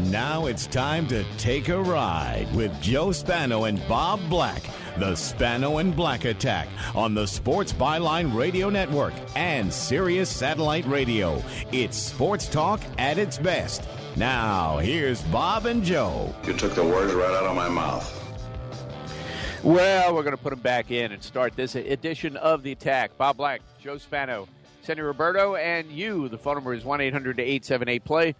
Now it's time to take a ride with Joe Spano and Bob Black. The Spano and Black Attack on the Sports Byline Radio Network and Sirius Satellite Radio. It's sports talk at its best. Now, here's Bob and Joe. You took the words right out of my mouth. Well, we're going to put them back in and start this edition of The Attack. Bob Black, Joe Spano, Sandy Roberto, and you. The phone number is 1-800-878-PLAY.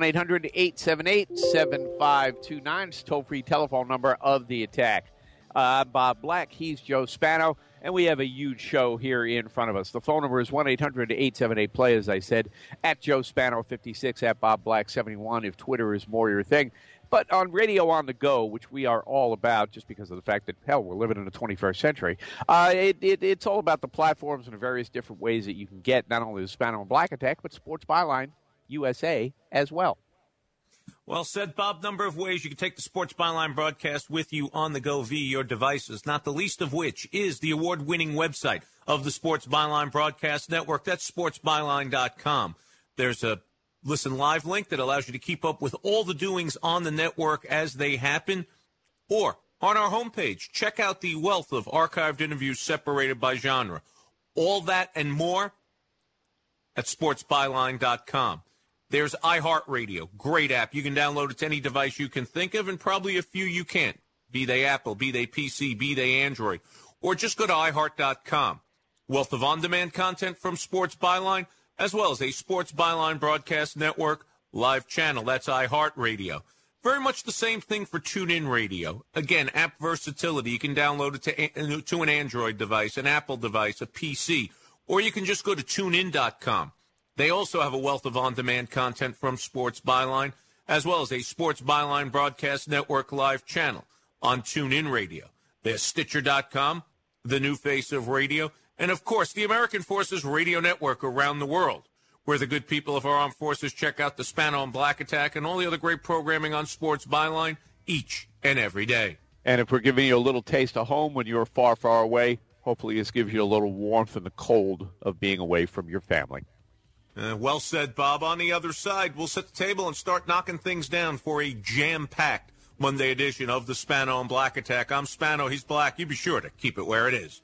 1-800-878-7529. It's toll-free telephone number of The Attack. I'm Bob Black. He's Joe Spano. And we have a huge show here in front of us. The phone number is 1-800-878-PLAY, as I said, at Joe Spano56, at Bob Black71, if Twitter is more your thing. But on Radio on the Go, which we are all about just because of the fact that, hell, we're living in the 21st century, it's all about the platforms and the various different ways that you can get not only the Spano and Black Attack, but Sports Byline USA as well. Well said, Bob. Number of ways you can take the Sports Byline broadcast with you on the go via your devices, not the least of which is the award-winning website of the Sports Byline Broadcast Network. That's sportsbyline.com. There's a Listen Live link that allows you to keep up with all the doings on the network as they happen. Or on our homepage, check out the wealth of archived interviews separated by genre. All that and more at sportsbyline.com. There's iHeartRadio, great app. You can download it to any device you can think of, and probably a few you can't, be they Apple, be they PC, be they Android. Or just go to iHeart.com. Wealth of on-demand content from Sports Byline, as well as a Sports Byline Broadcast Network live channel. That's iHeartRadio. Very much the same thing for TuneIn Radio. Again, app versatility. You can download it to an Android device, an Apple device, a PC, or you can just go to TuneIn.com. They also have a wealth of on-demand content from Sports Byline, as well as a Sports Byline Broadcast Network live channel on TuneIn Radio. There's Stitcher.com, the new face of radio, and, of course, the American Forces Radio Network around the world, where the good people of our armed forces check out the Spano and Black Attack and all the other great programming on Sports Byline each and every day. And if we're giving you a little taste of home when you're far, far away, hopefully this gives you a little warmth in the cold of being away from your family. Well said, Bob. On the other side, we'll set the table and start knocking things down for a jam-packed Monday edition of the Spano and Black Attack. I'm Spano, he's Black. You be sure to keep it where it is.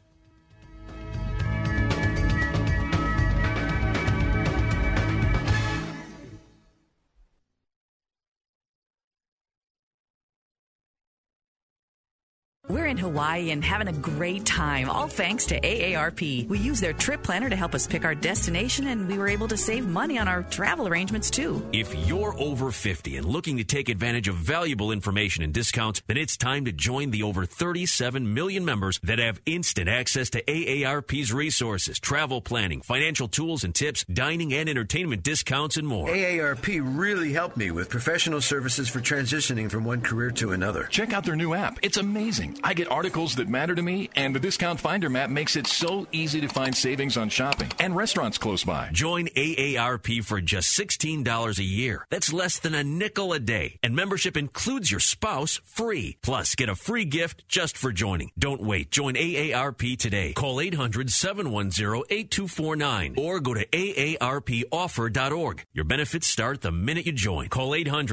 We're in Hawaii and having a great time, all thanks to AARP. We use their trip planner to help us pick our destination, and we were able to save money on our travel arrangements, too. If you're over 50 and looking to take advantage of valuable information and discounts, then it's time to join the over 37 million members that have instant access to AARP's resources, travel planning, financial tools and tips, dining and entertainment discounts, and more. AARP really helped me with professional services for transitioning from one career to another. Check out their new app. It's amazing. I get articles that matter to me, and the Discount Finder map makes it so easy to find savings on shopping and restaurants close by. Join AARP for just $16 a year. That's less than a nickel a day, and membership includes your spouse free. Plus, get a free gift just for joining. Don't wait. Join AARP today. Call 800-710-8249 or go to aarpoffer.org. Your benefits start the minute you join. Call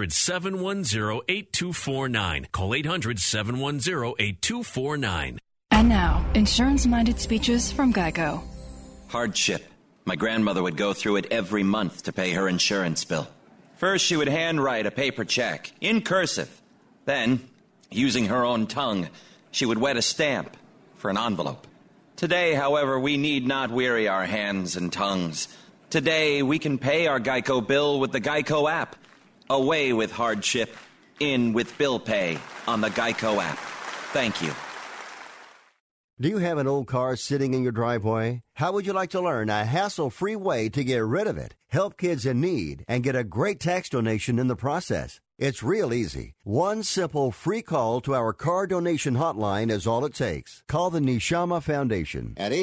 800-710-8249. Call 800-710-8249. And now, insurance-minded speeches from GEICO. Hardship. My grandmother would go through it every month to pay her insurance bill. First, she would handwrite a paper check in cursive. Then, using her own tongue, she would wet a stamp for an envelope. Today, however, we need not weary our hands and tongues. Today, we can pay our GEICO bill with the GEICO app. Away with hardship, in with bill pay on the GEICO app. Thank you. Do you have an old car sitting in your driveway? How would you like to learn a hassle-free way to get rid of it, help kids in need, and get a great tax donation in the process? It's real easy. One simple free call to our car donation hotline is all it takes. Call the Neshama Foundation at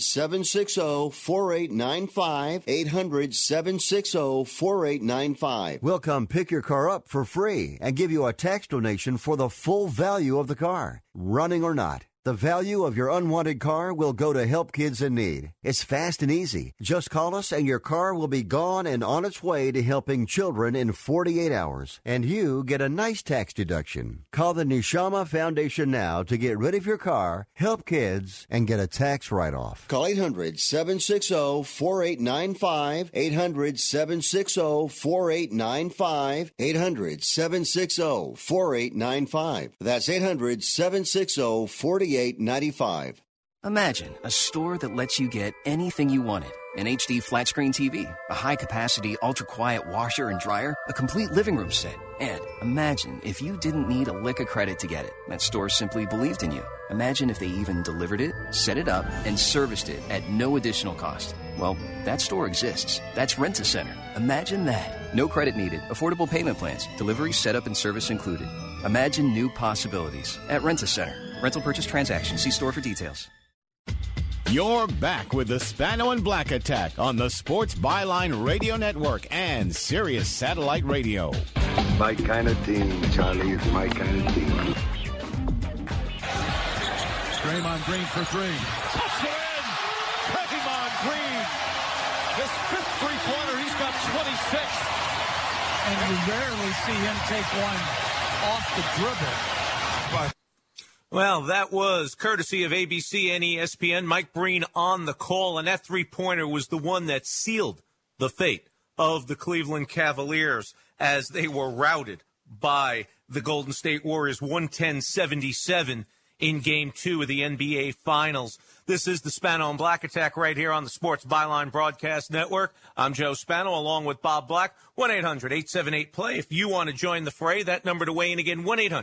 800-760-4895, 800-760-4895. We'll come pick your car up for free and give you a tax donation for the full value of the car, running or not. The value of your unwanted car will go to Help Kids in Need. It's fast and easy. Just call us and your car will be gone and on its way to helping children in 48 hours. And you get a nice tax deduction. Call the Neshama Foundation now to get rid of your car, help kids, and get a tax write-off. Call 800-760-4895. 800-760-4895. 800-760-4895. That's 800-760-4895. Imagine a store that lets you get anything you wanted. An HD flat screen TV, a high-capacity, ultra-quiet washer and dryer, a complete living room set. And imagine if you didn't need a lick of credit to get it. That store simply believed in you. Imagine if they even delivered it, set it up, and serviced it at no additional cost. Well, that store exists. That's Rent-A-Center. Imagine that. No credit needed. Affordable payment plans. Delivery, setup, and service included. Imagine new possibilities at Rent-A-Center. Rental purchase transaction. See store for details. You're back with the Spano and Black Attack on the Sports Byline Radio Network and Sirius Satellite Radio. My kind of team, Charlie. It's my kind of team. Draymond Green for three. Puts it in! Draymond Green! His fifth three-pointer. He's got 26. And you rarely see him take one off the dribble. But well, that was courtesy of ABC and ESPN. Mike Breen on the call, and that three-pointer was the one that sealed the fate of the Cleveland Cavaliers as they were routed by the Golden State Warriors 110-77 in Game 2 of the NBA Finals. This is the Spano and Black Attack right here on the Sports Byline Broadcast Network. I'm Joe Spano along with Bob Black. 1-800-878-PLAY. If you want to join the fray, that number to weigh in again,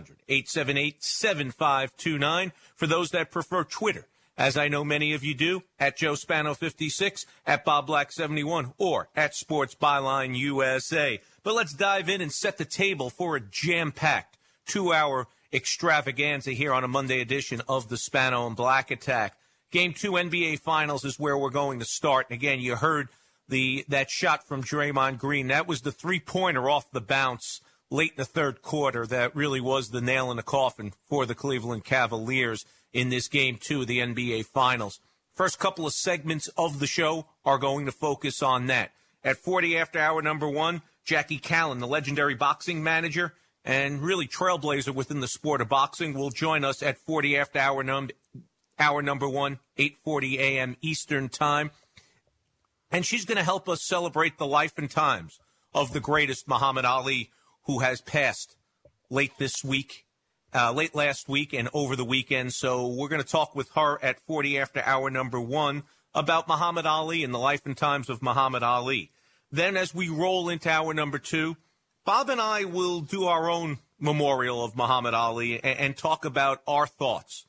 1-800-878-7529. For those that prefer Twitter, as I know many of you do, at Joe Spano56, at Bob Black 71, or at Sports Byline USA. But let's dive in and set the table for a jam-packed 2-hour extravaganza here on a Monday edition of the Spano and Black Attack. Game 2 NBA Finals is where we're going to start. And again, you heard that shot from Draymond Green. That was the three-pointer off the bounce late in the third quarter that really was the nail in the coffin for the Cleveland Cavaliers in this Game 2 of the NBA Finals. First couple of segments of the show are going to focus on that. At 40 after hour number 1, Jackie Callan, the legendary boxing manager and really trailblazer within the sport of boxing, will join us at 40 after hour number 1, 8:40 a.m. Eastern Time. And she's going to help us celebrate the life and times of the greatest Muhammad Ali, who has passed late last week and over the weekend. So we're going to talk with her at 40 after hour number 1 about Muhammad Ali and the life and times of Muhammad Ali. Then as we roll into hour number 2, Bob and I will do our own memorial of Muhammad Ali and talk about our thoughts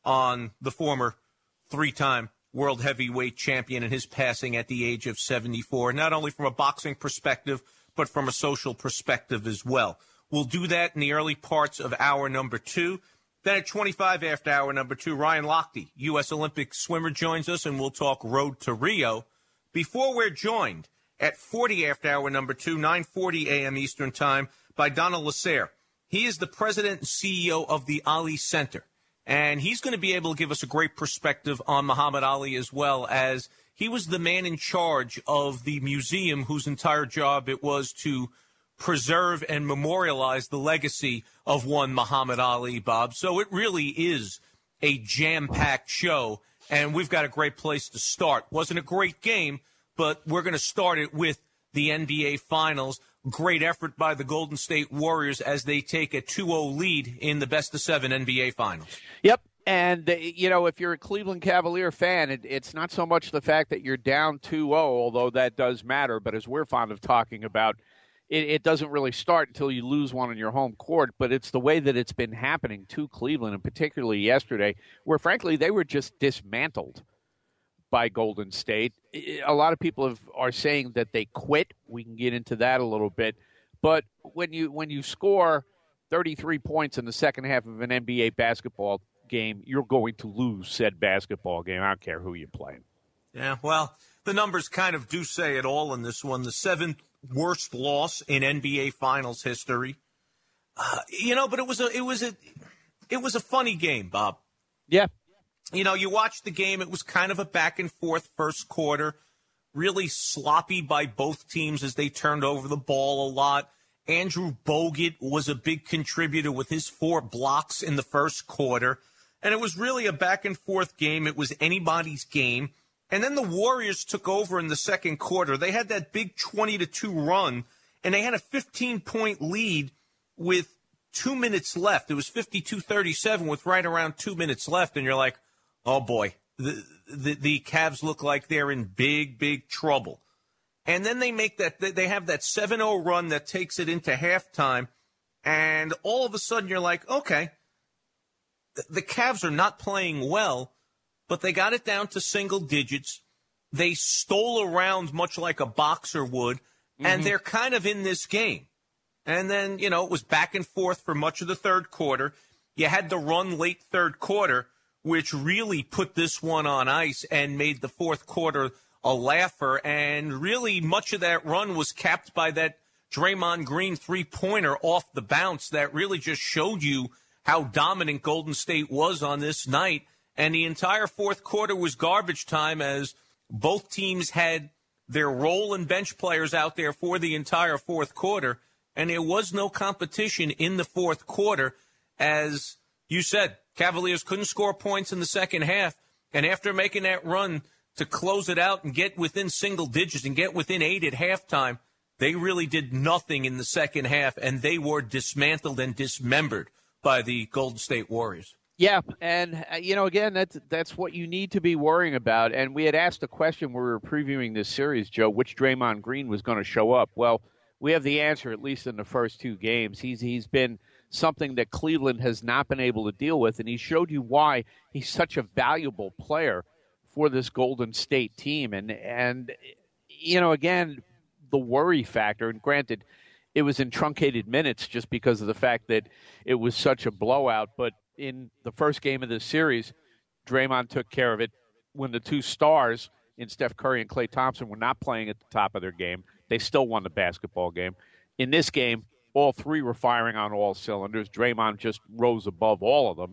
on the former three-time world heavyweight champion and his passing at the age of 74, not only from a boxing perspective, but from a social perspective as well. We'll do that in the early parts of hour number 2. Then at 25 after hour number 2, Ryan Lochte, U.S. Olympic swimmer, joins us, and we'll talk Road to Rio. Before we're joined at 40 after hour number 2, 9:40 a.m. Eastern Time, by Donald Lasser. He is the president and CEO of the Ali Center. And he's going to be able to give us a great perspective on Muhammad Ali, as well as he was the man in charge of the museum whose entire job it was to preserve and memorialize the legacy of one Muhammad Ali, Bob. So it really is a jam-packed show, and we've got a great place to start. Wasn't a great game, but we're going to start it with the NBA Finals. Great effort by the Golden State Warriors as they take a 2-0 lead in the best-of-7 NBA Finals. Yep. And, if you're a Cleveland Cavalier fan, it's not so much the fact that you're down 2-0, although that does matter. But as we're fond of talking about, it doesn't really start until you lose one on your home court. But it's the way that it's been happening to Cleveland, and particularly yesterday, where, frankly, they were just dismantled by Golden State. A lot of people are saying that they quit. We can get into that a little bit. But when you score 33 points in the second half of an NBA basketball game, you're going to lose said basketball game. I don't care who you're playing. Yeah, well, the numbers kind of do say it all in this one. The 7th worst loss in NBA Finals history. But it was a funny game, Bob. Yeah. You know, you watched the game. It was kind of a back-and-forth first quarter, really sloppy by both teams as they turned over the ball a lot. Andrew Bogut was a big contributor with his 4 blocks in the first quarter. And it was really a back-and-forth game. It was anybody's game. And then the Warriors took over in the second quarter. They had that big 20-2 run, and they had a 15-point lead with 2 minutes left. It was 52-37 with right around 2 minutes left. And you're like, oh, boy, the Cavs look like they're in big, big trouble. And then they have that 7-0 run that takes it into halftime. And all of a sudden you're like, okay, the Cavs are not playing well, but they got it down to single digits. They stole around much like a boxer would, and they're kind of in this game. And then, you know, it was back and forth for much of the third quarter. You had the run late third quarter, which really put this one on ice and made the fourth quarter a laugher. And really much of that run was capped by that Draymond Green three-pointer off the bounce that really just showed you how dominant Golden State was on this night. And the entire fourth quarter was garbage time as both teams had their role and bench players out there for the entire fourth quarter. And there was no competition in the fourth quarter. As you said, Cavaliers couldn't score points in the second half. And after making that run to close it out and get within single digits and get within 8 at halftime, they really did nothing in the second half, and they were dismantled and dismembered by the Golden State Warriors. Yeah, and, you know, again, that's what you need to be worrying about. And we had asked a question when we were previewing this series, Joe, which Draymond Green was going to show up. Well, we have the answer, at least in the first 2 games. He's been something that Cleveland has not been able to deal with, and he showed you why he's such a valuable player for this Golden State team. And you know, again, the worry factor, and granted, it was in truncated minutes just because of the fact that it was such a blowout, but in the first game of this series, Draymond took care of it when the 2 stars in Steph Curry and Klay Thompson were not playing at the top of their game. They still won the basketball game. In this game, all 3 were firing on all cylinders. Draymond just rose above all of them.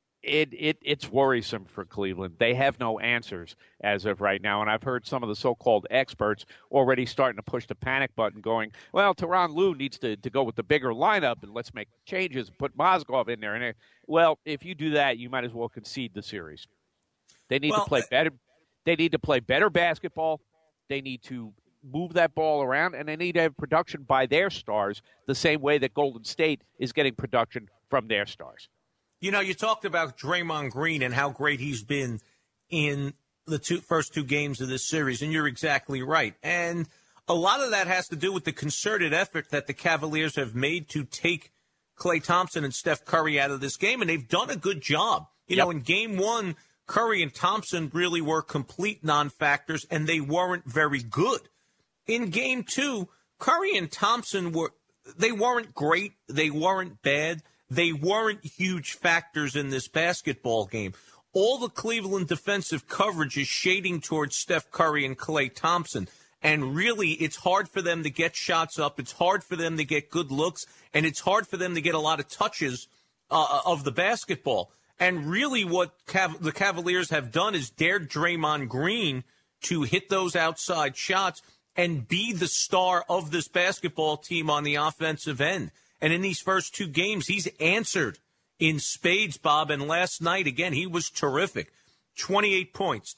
It's worrisome for Cleveland. They have no answers as of right now, and I've heard some of the so-called experts already starting to push the panic button going, well, Tyronn Lue needs to go with the bigger lineup, and let's make changes and put Mozgov in there. And well, if you do that, you might as well concede the series. They need to play better. They need to play better basketball. They need to move that ball around, and they need to have production by their stars the same way that Golden State is getting production from their stars. You know, you talked about Draymond Green and how great he's been in the first 2 games of this series, and you're exactly right. And a lot of that has to do with the concerted effort that the Cavaliers have made to take Klay Thompson and Steph Curry out of this game, and they've done a good job. You know, in Game 1, Curry and Thompson really were complete non-factors, and they weren't very good. In Game 2, Curry and Thompson weren't great, they weren't bad. They weren't huge factors in this basketball game. All the Cleveland defensive coverage is shading towards Steph Curry and Klay Thompson. And really, it's hard for them to get shots up. It's hard for them to get good looks. And it's hard for them to get a lot of touches of the basketball. And really what the Cavaliers have done is dared Draymond Green to hit those outside shots and be the star of this basketball team on the offensive end. And in these first 2 games, he's answered in spades, Bob. And last night, again, he was terrific. 28 points,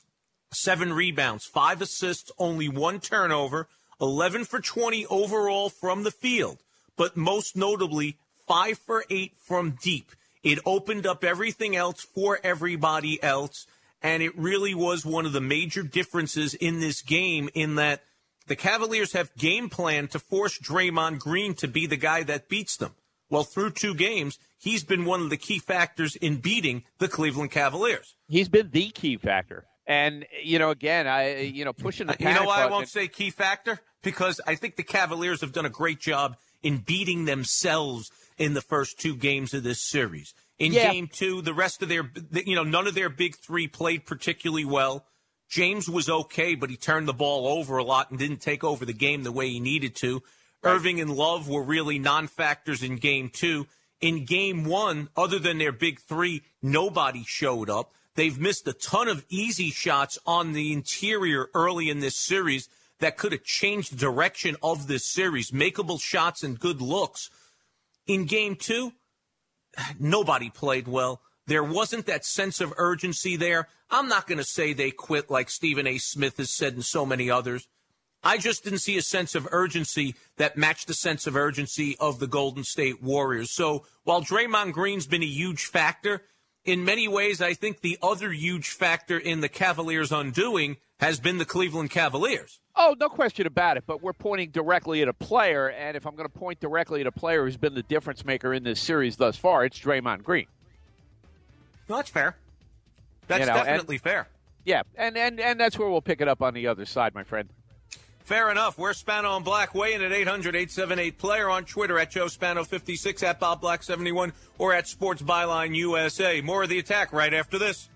7 rebounds, 5 assists, only 1 turnover, 11 for 20 overall from the field. But most notably, 5 for 8 from deep. It opened up everything else for everybody else. And it really was one of the major differences in this game in that the Cavaliers have game planned to force Draymond Green to be the guy that beats them. Well, through 2 games, he's been one of the key factors in beating the Cleveland Cavaliers. He's been the key factor. And, you know, again, pushing the panic why button. I won't say key factor? Because I think the Cavaliers have done a great job in beating themselves in the first 2 games of this series. In Game 2, the rest of none of their big 3 played particularly well. James was okay, but he turned the ball over a lot and didn't take over the game the way he needed to. Right. Irving and Love were really non-factors in Game 2. In game one, other than their big three, nobody showed up. They've missed a ton of easy shots on the interior early in this series that could have changed the direction of this series. Makeable shots and good looks. In game two, nobody played well. There wasn't that sense of urgency there. I'm not going to say they quit like Stephen A. Smith has said and so many others. I just didn't see a sense of urgency that matched the sense of urgency of the Golden State Warriors. So while Draymond Green's been a huge factor, in many ways I think the other huge factor in the Cavaliers' undoing has been the Cleveland Cavaliers. Oh, no question about it, but we're pointing directly at a player, and if I'm going to point directly at a player who's been the difference maker in this series thus far, it's Draymond Green. No, that's fair. That's definitely fair. Yeah, and that's where we'll pick it up on the other side, my friend. Fair enough. We're Spano and Black. Weigh in at 800-878-PLAYER, on Twitter at Joe Spano56, at Bob Black 71, or at Sports Byline USA. More of the attack right after this.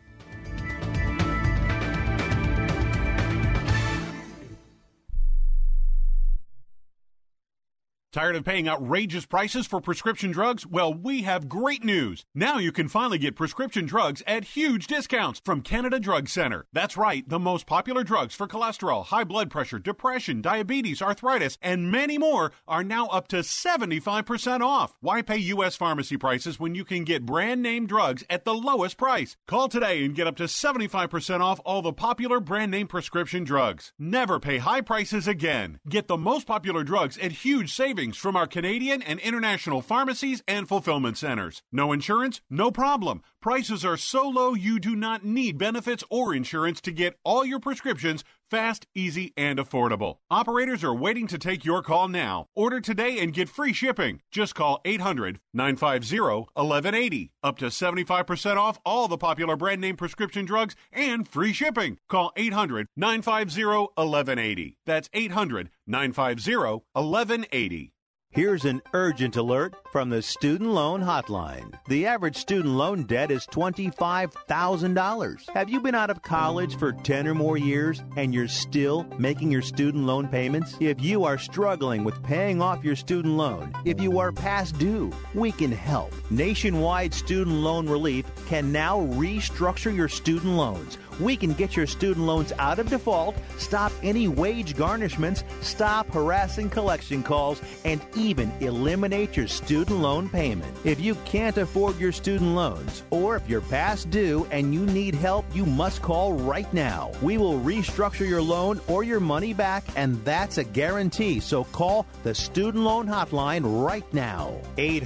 Tired of paying outrageous prices for prescription drugs? Well, we have great news. Now you can finally get prescription drugs at huge discounts from Canada Drug Center. That's right, the most popular drugs for cholesterol, high blood pressure, depression, diabetes, arthritis, and many more are now up to 75% off. Why pay U.S. pharmacy prices when you can get brand name drugs at the lowest price? Call today and get up to 75% off all the popular brand name prescription drugs. Never pay high prices again. Get the most popular drugs at huge savings from our Canadian and international pharmacies and fulfillment centers. No insurance? No problem. Prices are so low you do not need benefits or insurance to get all your prescriptions fast, easy, and affordable. Operators are waiting to take your call now. Order today and get free shipping. Just call 800-950-1180. Up to 75% off all the popular brand name prescription drugs and free shipping. Call 800-950-1180. That's 800-950-1180. Here's an urgent alert from the Student Loan Hotline. The average student loan debt is $25,000. Have you been out of college for 10 or more years and you're still making your student loan payments? If you are struggling with paying off your student loan, if you are past due, we can help. Nationwide Student Loan Relief can now restructure your student loans. We can get your student loans out of default, stop any wage garnishments, stop harassing collection calls, and even eliminate your student loan payment. If you can't afford your student loans, or if you're past due and you need help, you must call right now. We will restructure your loan or your money back, and that's a guarantee. So call the Student Loan Hotline right now.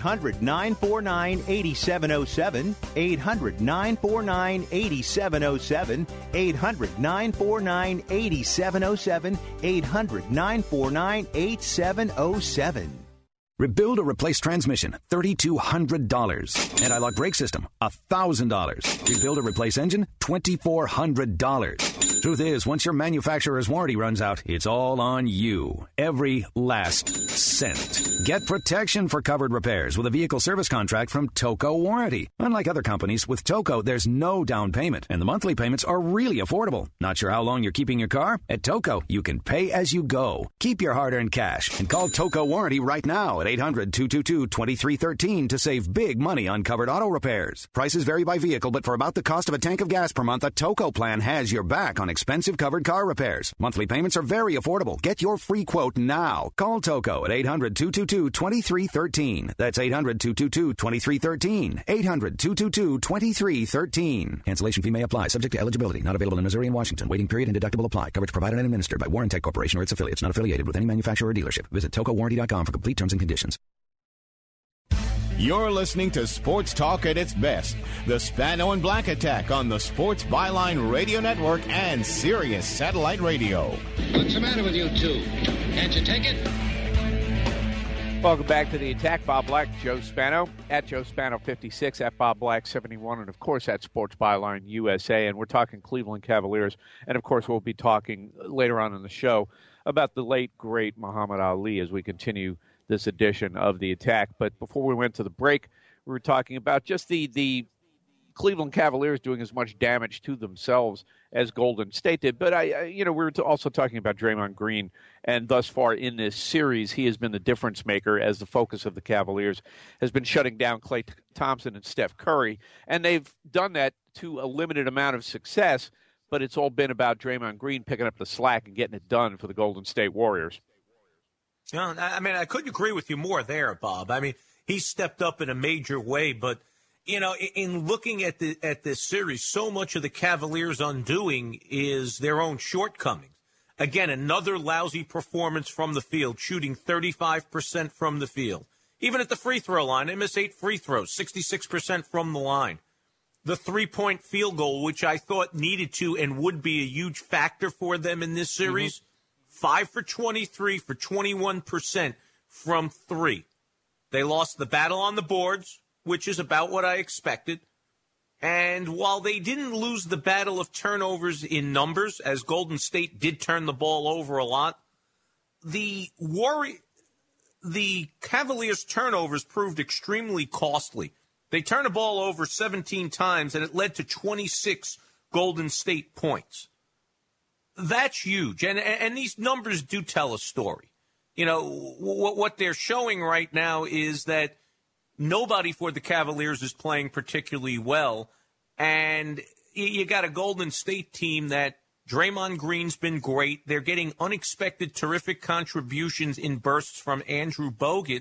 800-949-8707. 800-949-8707. 800-949-8707. 800-949-8707. Rebuild or replace transmission, $3,200. Anti-lock brake system, $1,000. Rebuild or replace engine, $2,400. Truth is, once your manufacturer's warranty runs out, it's all on you. Every last cent. Get protection for covered repairs with a vehicle service contract from Toco Warranty. Unlike other companies, with Toco, there's no down payment, and the monthly payments are really affordable. Not sure how long you're keeping your car? At Toco, you can pay as you go. Keep your hard-earned cash and call Toco Warranty right now at 800-222-2313 to save big money on covered auto repairs. Prices vary by vehicle, but for about the cost of a tank of gas per month, a Toco plan has your back on expensive covered car repairs. Monthly payments are very affordable. Get your free quote now. Call Toco at 800-222-2313. That's 800-222-2313. 800-222-2313. Cancellation fee may apply. Subject to eligibility. Not available in Missouri and Washington. Waiting period and deductible apply. Coverage provided and administered by Warrantech Corporation or its affiliates. Not affiliated with any manufacturer or dealership. Visit TocoWarranty.com for complete terms and conditions. You're listening to Sports Talk at its best. The Spano and Black Attack on the Sports Byline Radio Network and Sirius Satellite Radio. What's the matter with you two? Can't you take it? Welcome back to the attack. Bob Black, Joe Spano, at Joe Spano56, at Bob Black 71, and of course at Sports Byline USA. And we're talking Cleveland Cavaliers. And of course, we'll be talking later on in the show about the late, great Muhammad Ali as we continue this edition of the attack. But before we went to the break, we were talking about just the Cleveland Cavaliers doing as much damage to themselves as Golden State did. But we're also talking about Draymond Green, and thus far in this series, he has been the difference maker as the focus of the Cavaliers has been shutting down Klay Thompson and Steph Curry, and they've done that to a limited amount of success. But it's all been about Draymond Green picking up the slack and getting it done for the Golden State Warriors. I couldn't agree with you more there, Bob. I mean, he stepped up in a major way, but in looking at this series, so much of the Cavaliers' undoing is their own shortcomings. Again, another lousy performance from the field, shooting 35% from the field. Even at the free throw line, they miss 8 free throws, 66% from the line. The 3-point field goal, which I thought needed to and would be a huge factor for them in this series, 5 for 23 for 21% from 3. They lost the battle on the boards, which is about what I expected. And while they didn't lose the battle of turnovers in numbers, as Golden State did turn the ball over a lot, the Cavaliers' turnovers proved extremely costly. They turned the ball over 17 times, and it led to 26 Golden State points. That's huge, and these numbers do tell a story. What they're showing right now is that nobody for the Cavaliers is playing particularly well, and you got a Golden State team that Draymond Green's been great. They're getting unexpected, terrific contributions in bursts from Andrew Bogut,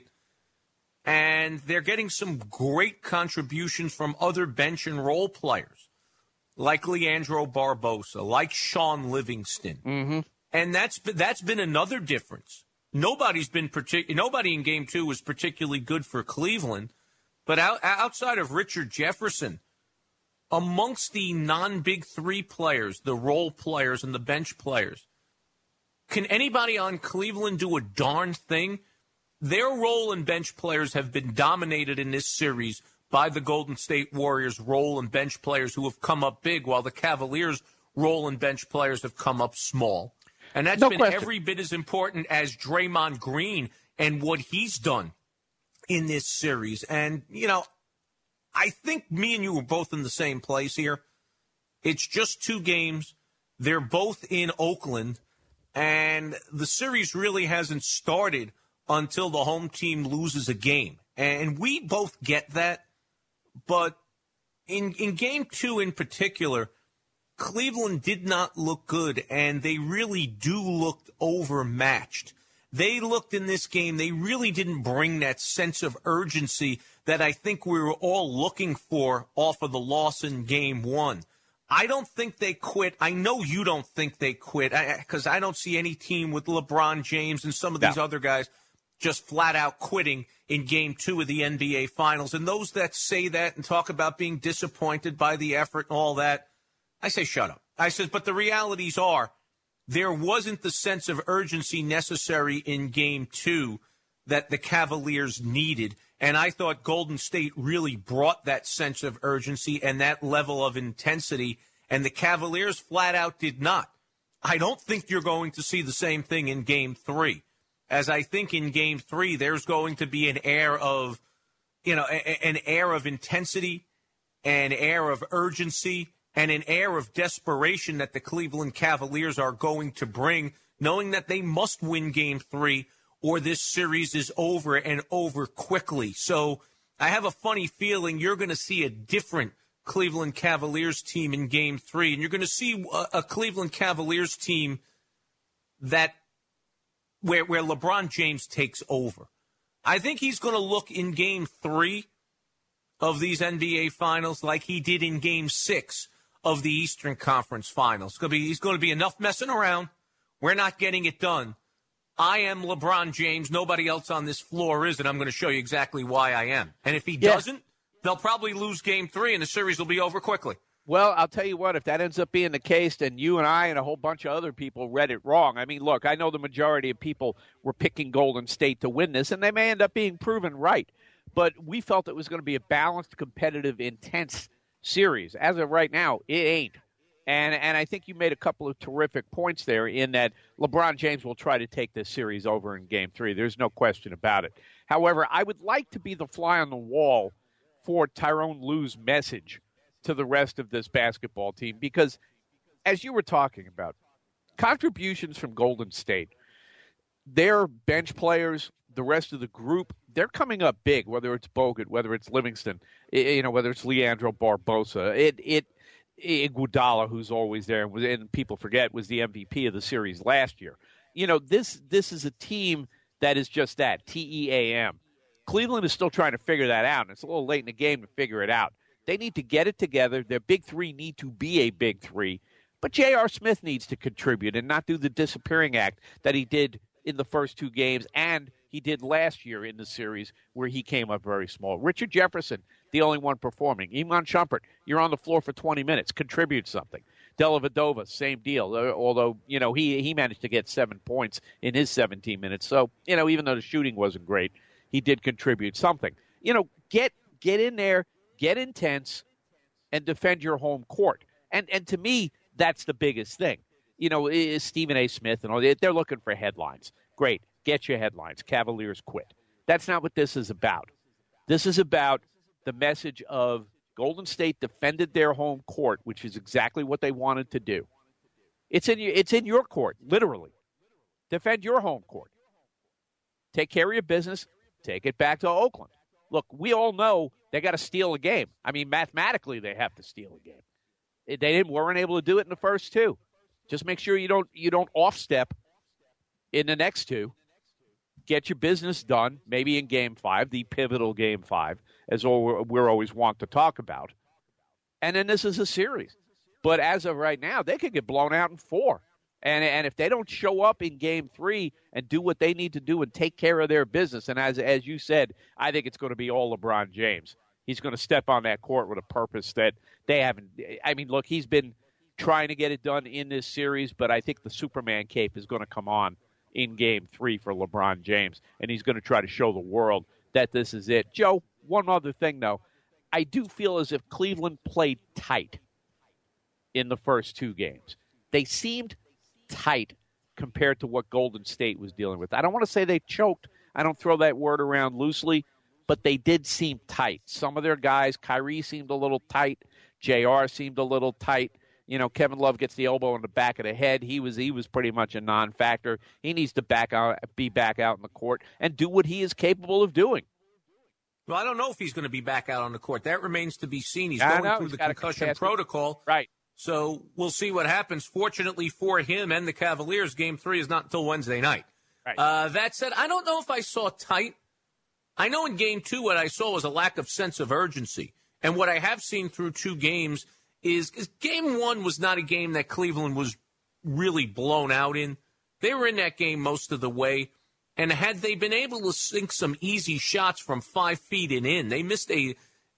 and they're getting some great contributions from other bench and role players, like Leandro Barbosa, like Sean Livingston. Mm-hmm. And that's been another difference. Nobody in Game 2 was particularly good for Cleveland, but outside of Richard Jefferson, amongst the non-Big Three players, the role players and the bench players, can anybody on Cleveland do a darn thing? Their role and bench players have been dominated in this series by the Golden State Warriors' role and bench players who have come up big, while the Cavaliers' role and bench players have come up small. And that's been every bit as important as Draymond Green and what he's done in this series. And, I think me and you were both in the same place here. It's just 2 games. They're both in Oakland. And the series really hasn't started until the home team loses a game. And we both get that. But in Game 2 in particular, Cleveland did not look good, and they really do look overmatched. They looked in this game, they really didn't bring that sense of urgency that I think we were all looking for off of the loss in Game 1. I don't think they quit. I know you don't think they quit, because I don't see any team with LeBron James and some of these other guys just flat out quitting in Game 2 of the NBA Finals. And those that say that and talk about being disappointed by the effort and all that, I say shut up. I said, but the realities are there wasn't the sense of urgency necessary in Game 2 that the Cavaliers needed. And I thought Golden State really brought that sense of urgency and that level of intensity, and the Cavaliers flat out did not. I don't think you're going to see the same thing in Game 3. As I think in Game 3, there's going to be an air of, an air of intensity, an air of urgency, and an air of desperation that the Cleveland Cavaliers are going to bring, knowing that they must win Game 3 or this series is over and over quickly. So I have a funny feeling you're going to see a different Cleveland Cavaliers team in Game 3, and you're going to see a Cleveland Cavaliers team that where LeBron James takes over. I think he's going to look in Game 3 of these NBA Finals like he did in Game 6 of the Eastern Conference Finals. He's going to be enough messing around. We're not getting it done. I am LeBron James. Nobody else on this floor is, and I'm going to show you exactly why I am. And if he doesn't, they'll probably lose Game 3, and the series will be over quickly. Well, I'll tell you what, if that ends up being the case, then you and I and a whole bunch of other people read it wrong. I mean, look, I know the majority of people were picking Golden State to win this, and they may end up being proven right. But we felt it was going to be a balanced, competitive, intense series. As of right now, it ain't. And I think you made a couple of terrific points there in that LeBron James will try to take this series over in Game 3. There's no question about it. However, I would like to be the fly on the wall for Tyronn Lue's message to the rest of this basketball team because, as you were talking about, contributions from Golden State, their bench players, the rest of the group, they're coming up big, whether it's Bogut, whether it's Livingston, whether it's Leandro Barbosa, Iguodala, who's always there, and people forget was the MVP of the series last year. This is a team that is just that, TEAM. Cleveland is still trying to figure that out, and it's a little late in the game to figure it out. They need to get it together. Their big three need to be a big three, but J.R. Smith needs to contribute and not do the disappearing act that he did in the first two games, and he did last year in the series where he came up very small. Richard Jefferson, the only one performing. Iman Shumpert, you're on the floor for 20 minutes. Contribute something. Dellavedova, same deal, although, he managed to get 7 points in his 17 minutes. So, even though the shooting wasn't great, he did contribute something. Get in there, get intense, and defend your home court. And to me, that's the biggest thing. Stephen A. Smith and all, they're looking for headlines. Great. Get your headlines. Cavaliers quit. That's not what this is about. This is about the message of Golden State defended their home court, which is exactly what they wanted to do. It's in your court, literally. Defend your home court. Take care of your business. Take it back to Oakland. Look, we all know they got to steal a game. I mean, mathematically, they have to steal a game. They weren't able to do it in the first two. Just make sure you don't off-step in the next two. Get your business done, maybe in Game 5, the pivotal Game 5, as we're always want to talk about. And then this is a series. But as of right now, they could get blown out in 4. And if they don't show up in Game 3 and do what they need to do and take care of their business, and as you said, I think it's going to be all LeBron James. He's going to step on that court with a purpose that they haven't. I mean, look, he's been trying to get it done in this series, but I think the Superman cape is going to come on in Game 3 for LeBron James, and he's going to try to show the world that this is it. Joe, one other thing, though. I do feel as if Cleveland played tight in the first two games. They seemed tight compared to what Golden State was dealing with. I don't want to say they choked. I don't throw that word around loosely, but they did seem tight. Some of their guys, Kyrie seemed a little tight. JR seemed a little tight. Kevin Love gets the elbow in the back of the head. He was pretty much a non-factor. He needs to be back out in the court and do what he is capable of doing. Well, I don't know if he's going to be back out on the court. That remains to be seen. He's going through the concussion protocol. Right. So we'll see what happens. Fortunately for him and the Cavaliers, Game 3 is not until Wednesday night. Right. That said, I don't know if I saw tight. I know in Game 2 what I saw was a lack of sense of urgency. And what I have seen through two games is Game 1 was not a game that Cleveland was really blown out in. They were in that game most of the way. And had they been able to sink some easy shots from 5 feet and in, they missed a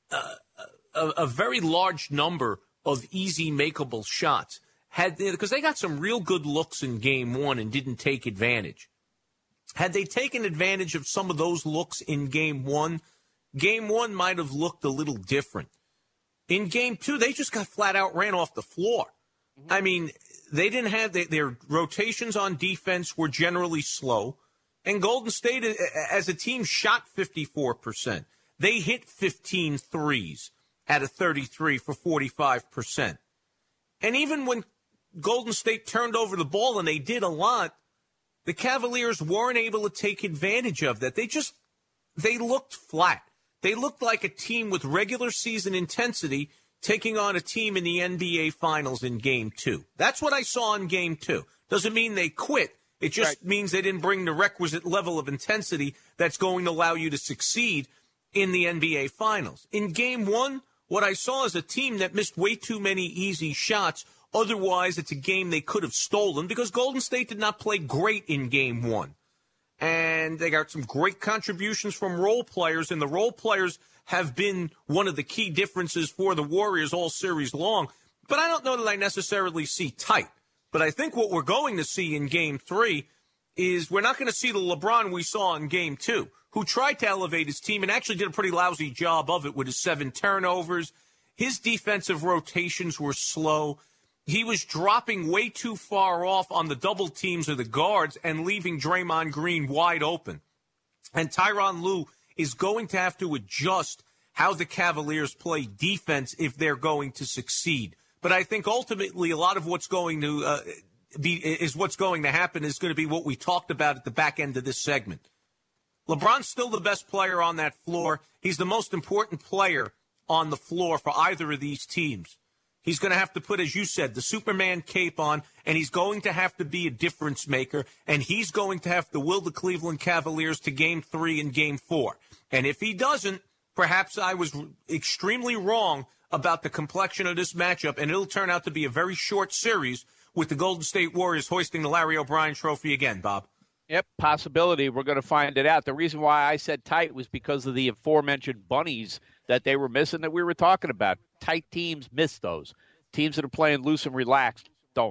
very large number of easy makeable shots. Because they got some real good looks in Game 1 and didn't take advantage. Had they taken advantage of some of those looks in Game 1, Game 1 might have looked a little different. In Game 2, they just got flat out ran off the floor. Mm-hmm. I mean, they didn't have their rotations on defense were generally slow. And Golden State, as a team, shot 54%. They hit 15 threes out of 33 for 45%. And even when Golden State turned over the ball, and they did a lot, the Cavaliers weren't able to take advantage of that. They looked flat. They looked like a team with regular season intensity taking on a team in the NBA Finals in Game 2. That's what I saw in Game 2. Doesn't mean they quit. It just means they didn't bring the requisite level of intensity that's going to allow you to succeed in the NBA Finals. In Game 1, what I saw is a team that missed way too many easy shots. Otherwise, it's a game they could have stolen because Golden State did not play great in Game 1. And they got some great contributions from role players, and the role players have been one of the key differences for the Warriors all series long. But I don't know that I necessarily see tight. But I think what we're going to see in Game 3 is we're not going to see the LeBron we saw in Game 2, who tried to elevate his team and actually did a pretty lousy job of it with his 7 turnovers. His defensive rotations were slow. He was dropping way too far off on the double teams of the guards and leaving Draymond Green wide open. And Tyronn Lue is going to have to adjust how the Cavaliers play defense if they're going to succeed. But I think ultimately a lot of what's going to happen is going to be what we talked about at the back end of this segment. LeBron's still the best player on that floor. He's the most important player on the floor for either of these teams. He's going to have to put, as you said, the Superman cape on, and he's going to have to be a difference maker, and he's going to have to will the Cleveland Cavaliers to Game 3 and Game 4. And if he doesn't, perhaps I was extremely wrong about the complexion of this matchup, and it'll turn out to be a very short series with the Golden State Warriors hoisting the Larry O'Brien Trophy again, Bob. Yep, possibility. We're going to find it out. The reason why I said tight was because of the aforementioned bunnies that they were missing that we were talking about. Tight teams miss those. Teams that are playing loose and relaxed don't.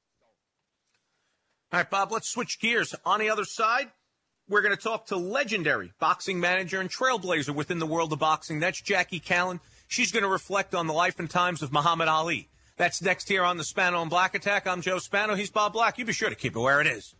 All right, Bob, let's switch gears. On the other side, we're going to talk to legendary boxing manager and trailblazer within the world of boxing. That's Jackie Callan. She's going to reflect on the life and times of Muhammad Ali. That's next here on the Spano and Black Attack. I'm Joe Spano. He's Bob Black. You be sure to keep it where it is.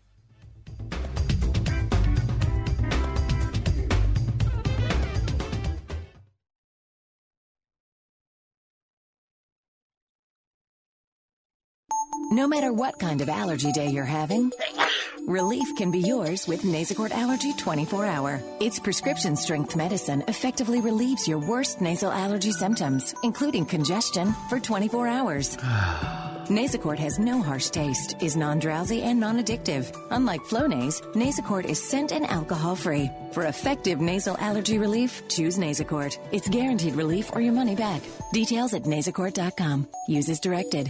No matter what kind of allergy day you're having, relief can be yours with Nasacort Allergy 24-Hour. Its prescription-strength medicine effectively relieves your worst nasal allergy symptoms, including congestion, for 24 hours. Nasacort has no harsh taste, is non-drowsy, and non-addictive. Unlike Flonase, Nasacort is scent and alcohol-free. For effective nasal allergy relief, choose Nasacort. It's guaranteed relief or your money back. Details at nasacort.com. Use as directed.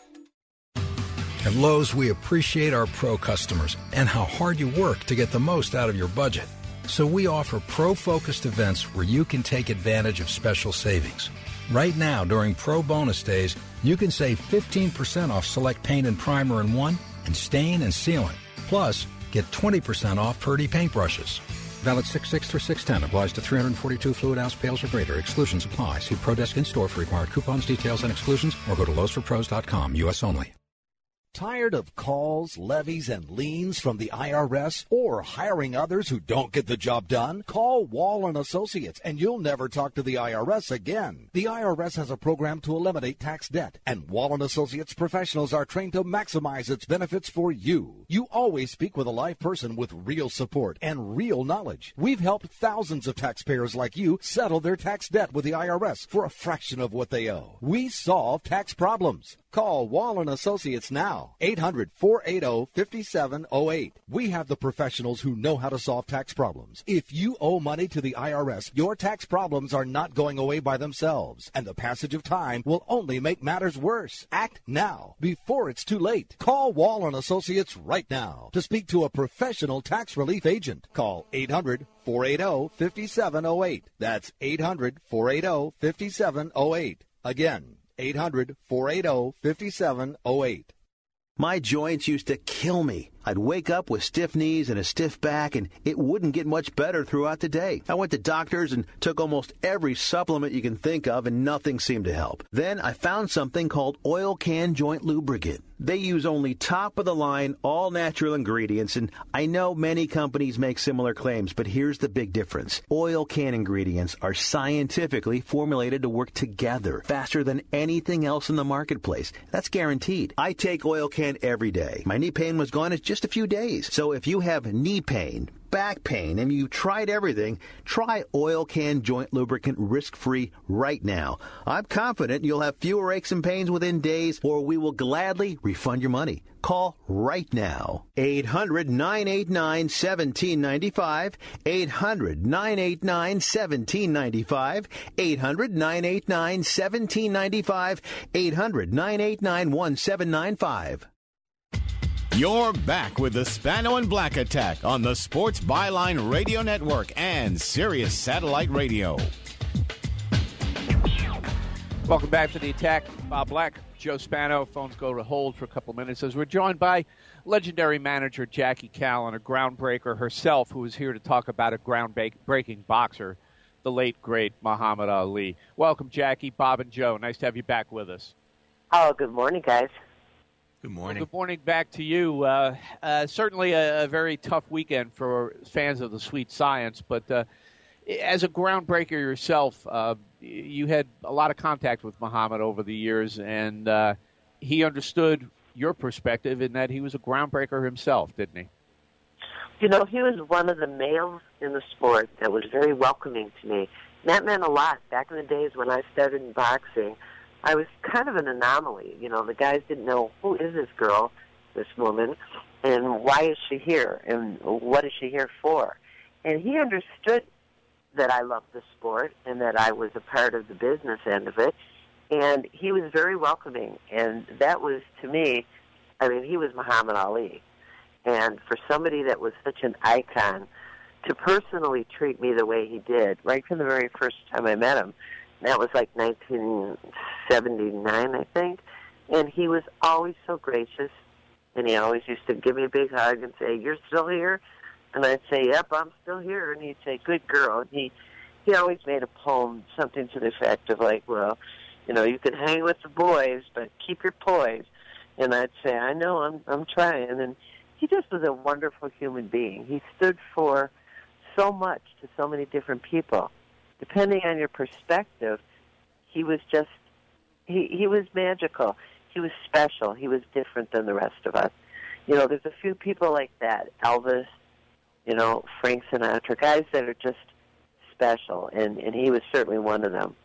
At Lowe's, we appreciate our pro customers and how hard you work to get the most out of your budget. So we offer pro-focused events where you can take advantage of special savings. Right now, during Pro Bonus Days, you can save 15% off select paint and primer in one and stain and sealant. Plus, get 20% off Purdy paintbrushes. Valid 6/6 through 6/10. Applies to 342 fluid ounce pails or greater. Exclusions apply. See Pro Desk in-store for required coupons, details, and exclusions, or go to lowesforpros.com. U.S. only. Tired of calls, levies, and liens from the IRS, or hiring others who don't get the job done? Call Wall & Associates, and you'll never talk to the IRS again. The IRS has a program to eliminate tax debt, and Wall & Associates professionals are trained to maximize its benefits for you. You always speak with a live person with real support and real knowledge. We've helped thousands of taxpayers like you settle their tax debt with the IRS for a fraction of what they owe. We solve tax problems. Call Wall & Associates now, 800-480-5708. We have the professionals who know how to solve tax problems. If you owe money to the IRS, your tax problems are not going away by themselves, and the passage of time will only make matters worse. Act now, before it's too late. Call Wall & Associates right now to speak to a professional tax relief agent. Call 800-480-5708. That's 800-480-5708. Again, 800-480-5708. My joints used to kill me. I'd wake up with stiff knees and a stiff back, and it wouldn't get much better throughout the day. I went to doctors and took almost every supplement you can think of, and nothing seemed to help. Then I found something called Oil Can Joint Lubricant. They use only top-of-the-line, all-natural ingredients, and I know many companies make similar claims, but here's the big difference. Oil Can ingredients are scientifically formulated to work together faster than anything else in the marketplace. That's guaranteed. I take Oil Can every day. My knee pain was gone in just a few days. So if you have knee pain, back pain, and you tried everything, try Oil Can Joint Lubricant risk-free right now. I'm confident you'll have fewer aches and pains within days, or we will gladly refund your money. Call right now. 800-989-1795. 800-989-1795. 800-989-1795. 800-989-1795. You're back with the Spano and Black Attack on the Sports Byline Radio Network and Sirius Satellite Radio. Welcome back to the Attack. Bob Black, Joe Spano. Phones go to hold for a couple of minutes as we're joined by legendary manager Jackie Callan, a groundbreaker herself, who is here to talk about a groundbreaking boxer, the late, great Muhammad Ali. Welcome, Jackie, Bob, and Joe. Nice to have you back with us. Oh, good morning, guys. Good morning. Well, good morning back to you. Certainly a very tough weekend for fans of the sweet science, but As a groundbreaker yourself, you had a lot of contact with Muhammad over the years, and he understood your perspective in that he was a groundbreaker himself, didn't he? You know, he was one of the males in the sport that was very welcoming to me. And that meant a lot. Back in the days when I started in boxing, I was kind of an anomaly. You know, the guys didn't know, who is this girl, this woman, and why is she here, and what is she here for? And he understood that I loved the sport and that I was a part of the business end of it. And he was very welcoming. And that was, to me, I mean, he was Muhammad Ali. And for somebody that was such an icon to personally treat me the way he did, right from the very first time I met him, that was like 1979, I think. And he was always so gracious. And he always used to give me a big hug and say, "You're still here?" And I'd say, "Yep, I'm still here." And he'd say, "Good girl." And he always made a poem, something to the effect of like, "Well, you know, you can hang with the boys, but keep your poise." And I'd say, "I know, I'm trying." And he just was a wonderful human being. He stood for so much to so many different people. Depending on your perspective, he was just, he was magical. He was special. He was different than the rest of us. You know, there's a few people like that. Elvis, you know, Frank Sinatra, guys that are just special, and he was certainly one of them.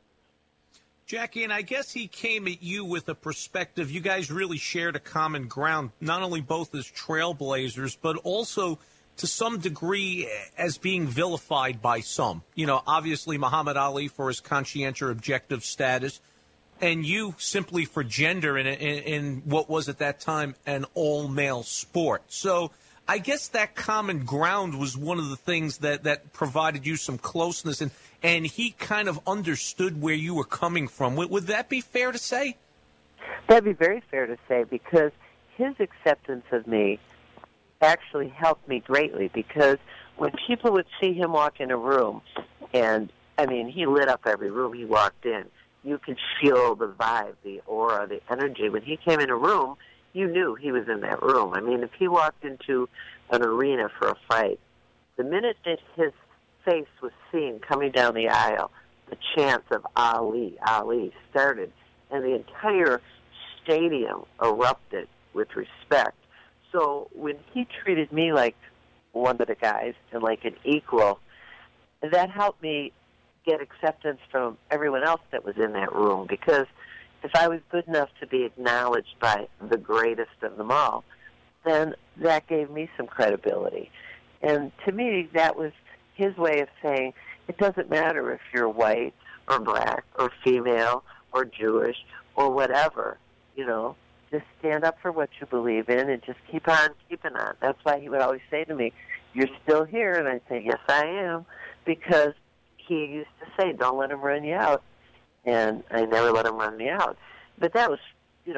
Jackie, and I guess he came at you with a perspective. You guys really shared a common ground, not only both as trailblazers, but also to some degree as being vilified by some. You know, obviously Muhammad Ali for his conscientious objective status, and you simply for gender in what was at that time an all-male sport. So I guess that common ground was one of the things that provided you some closeness, and he kind of understood where you were coming from. Would that be fair to say? That'd be very fair to say, because his acceptance of me actually helped me greatly, because when people would see him walk in a room, and, I mean, he lit up every room he walked in. You could feel the vibe, the aura, the energy. When he came in a room, you knew he was in that room. I mean, if he walked into an arena for a fight, the minute that his face was seen coming down the aisle, the chants of Ali, Ali started, and the entire stadium erupted with respect. So when he treated me like one of the guys and like an equal, that helped me get acceptance from everyone else that was in that room, because if I was good enough to be acknowledged by the greatest of them all, then that gave me some credibility. And to me, that was his way of saying, it doesn't matter if you're white or black or female or Jewish or whatever, you know, just stand up for what you believe in and just keep on keeping on. That's why he would always say to me, "You're still here?" And I'd say, "Yes, I am," because he used to say, "Don't let him run you out." And I never let him run me out. But that was,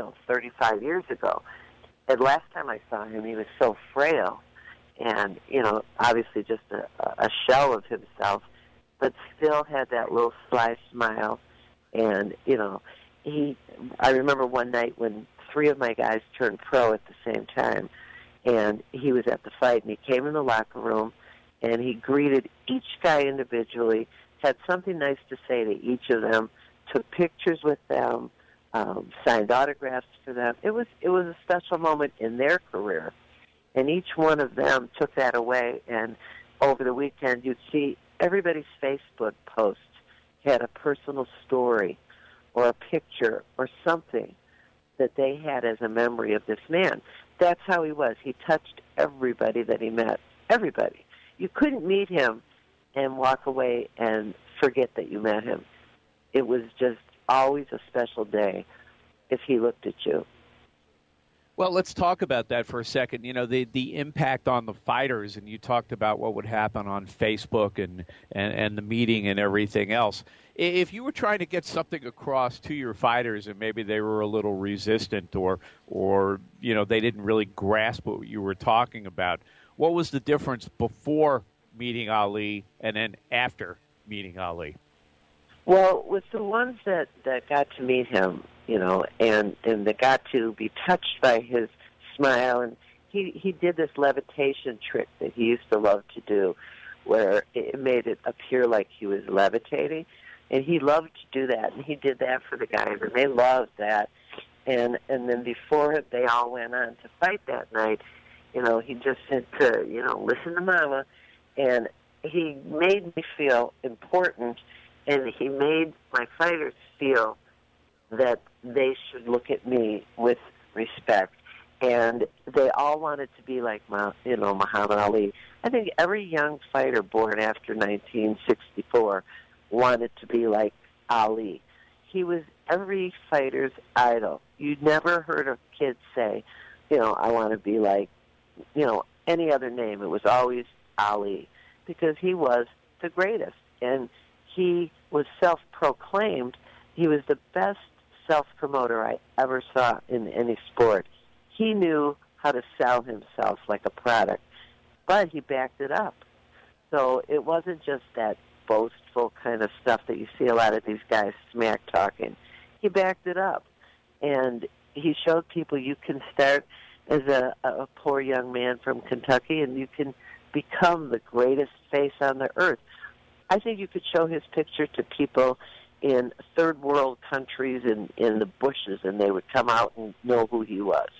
35 years ago. And last time I saw him, he was so frail and, obviously just a shell of himself, but still had that little sly smile. And, I remember one night when 3 of my guys turned pro at the same time, and he was at the fight, and he came in the locker room, and he greeted each guy individually, had something nice to say to each of them, took pictures with them, signed autographs for them. It was a special moment in their career, and each one of them took that away. And over the weekend, you'd see everybody's Facebook post had a personal story or a picture or something that they had as a memory of this man. That's how he was. He touched everybody that he met. Everybody. You couldn't meet him and walk away and forget that you met him. It was just always a special day if he looked at you. Well, let's talk about that for a second. The impact on the fighters, and you talked about what would happen on Facebook and the meeting and everything else. If you were trying to get something across to your fighters and maybe they were a little resistant or they didn't really grasp what you were talking about, what was the difference before meeting Ali and then after meeting Ali? Well, with the ones that got to meet him, and that got to be touched by his smile, and he did this levitation trick that he used to love to do, where it made it appear like he was levitating. And he loved to do that, and he did that for the guys, and they loved that. And then before they all went on to fight that night, he just said to, listen to Mama, and he made me feel important, and he made my fighters feel that they should look at me with respect. And they all wanted to be like, Muhammad Ali. I think every young fighter born after 1964 wanted to be like Ali. He was every fighter's idol. You never heard a kid say, I want to be like, any other name. It was always Ali, because he was the greatest. And he was self-proclaimed. He was the best self-promoter I ever saw in any sport. He knew how to sell himself like a product, but he backed it up. So it wasn't just that boastful kind of stuff that you see a lot of these guys smack talking. He backed it up, and he showed people you can start as a poor young man from Kentucky, and you can become the greatest face on the earth. I think you could show his picture to people in third world countries in the bushes, and they would come out and know who he was.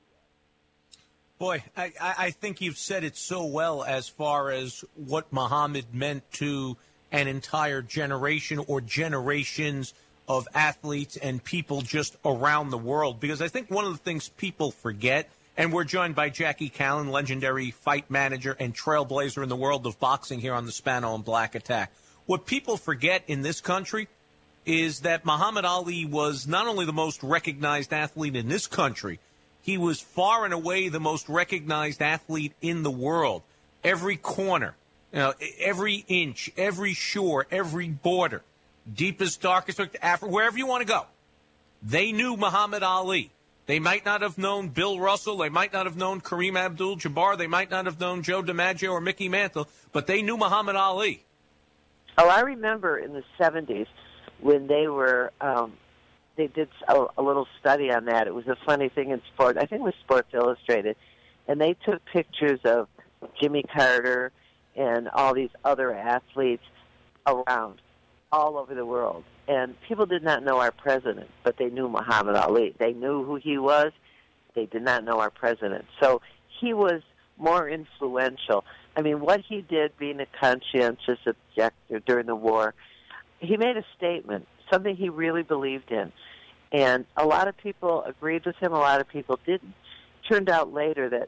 Boy, I think you've said it so well as far as what Muhammad meant to an entire generation or generations of athletes and people just around the world. Because I think one of the things people forget, and we're joined by Jackie Callan, legendary fight manager and trailblazer in the world of boxing here on the Spano and Black Attack. What people forget in this country is that Muhammad Ali was not only the most recognized athlete in this country, he was far and away the most recognized athlete in the world. Every corner, every inch, every shore, every border, deepest, darkest, Africa, wherever you want to go. They knew Muhammad Ali. They might not have known Bill Russell. They might not have known Kareem Abdul-Jabbar. They might not have known Joe DiMaggio or Mickey Mantle, but they knew Muhammad Ali. Oh, I remember in the 70s when they were, they did a little study on that. It was a funny thing in sport. I think it was Sports Illustrated. And they took pictures of Jimmy Carter and all these other athletes around all over the world. And people did not know our president, but they knew Muhammad Ali. They knew who he was. They did not know our president. So he was more influential. I mean, what he did being a conscientious objector during the war, he made a statement, something he really believed in. And a lot of people agreed with him, a lot of people didn't. Turned out later that,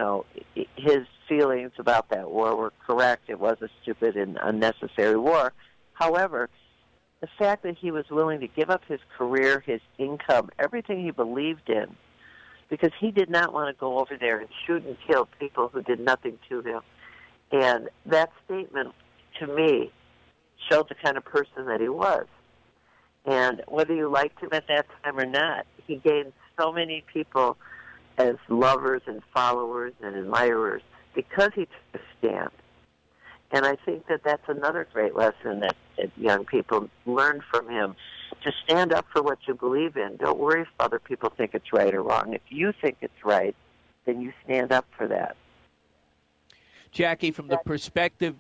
his feelings about that war were correct. It was a stupid and unnecessary war. However, the fact that he was willing to give up his career, his income, everything he believed in, because he did not want to go over there and shoot and kill people who did nothing to him. And that statement, to me, showed the kind of person that he was. And whether you liked him at that time or not, he gained so many people as lovers and followers and admirers because he took a stand. And I think that that's another great lesson that young people learn from him, to stand up for what you believe in. Don't worry if other people think it's right or wrong. If you think it's right, then you stand up for that. Jackie, from the perspective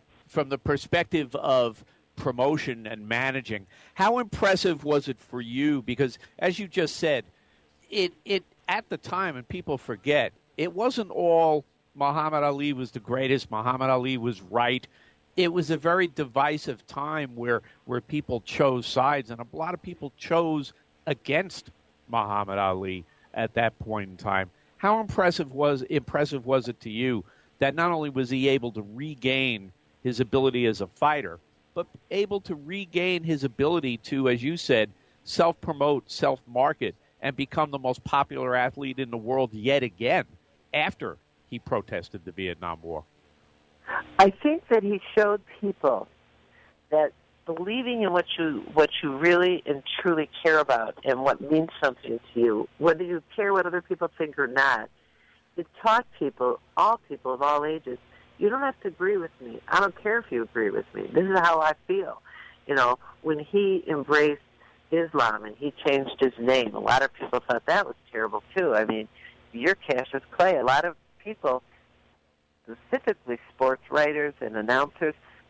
of promotion and managing, how impressive was it for you? Because, as you just said, it at the time, and people forget, it wasn't all Muhammad Ali was the greatest, Muhammad Ali was right. It was a very divisive time where people chose sides, and a lot of people chose against Muhammad Ali at that point in time. How impressive was it to you that not only was he able to regain his ability as a fighter, but able to regain his ability to, as you said, self-promote, self-market, and become the most popular athlete in the world yet again after he protested the Vietnam War? I think that he showed people that believing in what you really and truly care about and what means something to you, whether you care what other people think or not, it taught people, all people of all ages, you don't have to agree with me. I don't care if you agree with me. This is how I feel. When he embraced Islam and he changed his name, a lot of people thought that was terrible too. I mean, you're Cassius Clay. A lot of people, specifically sports writers and announcers,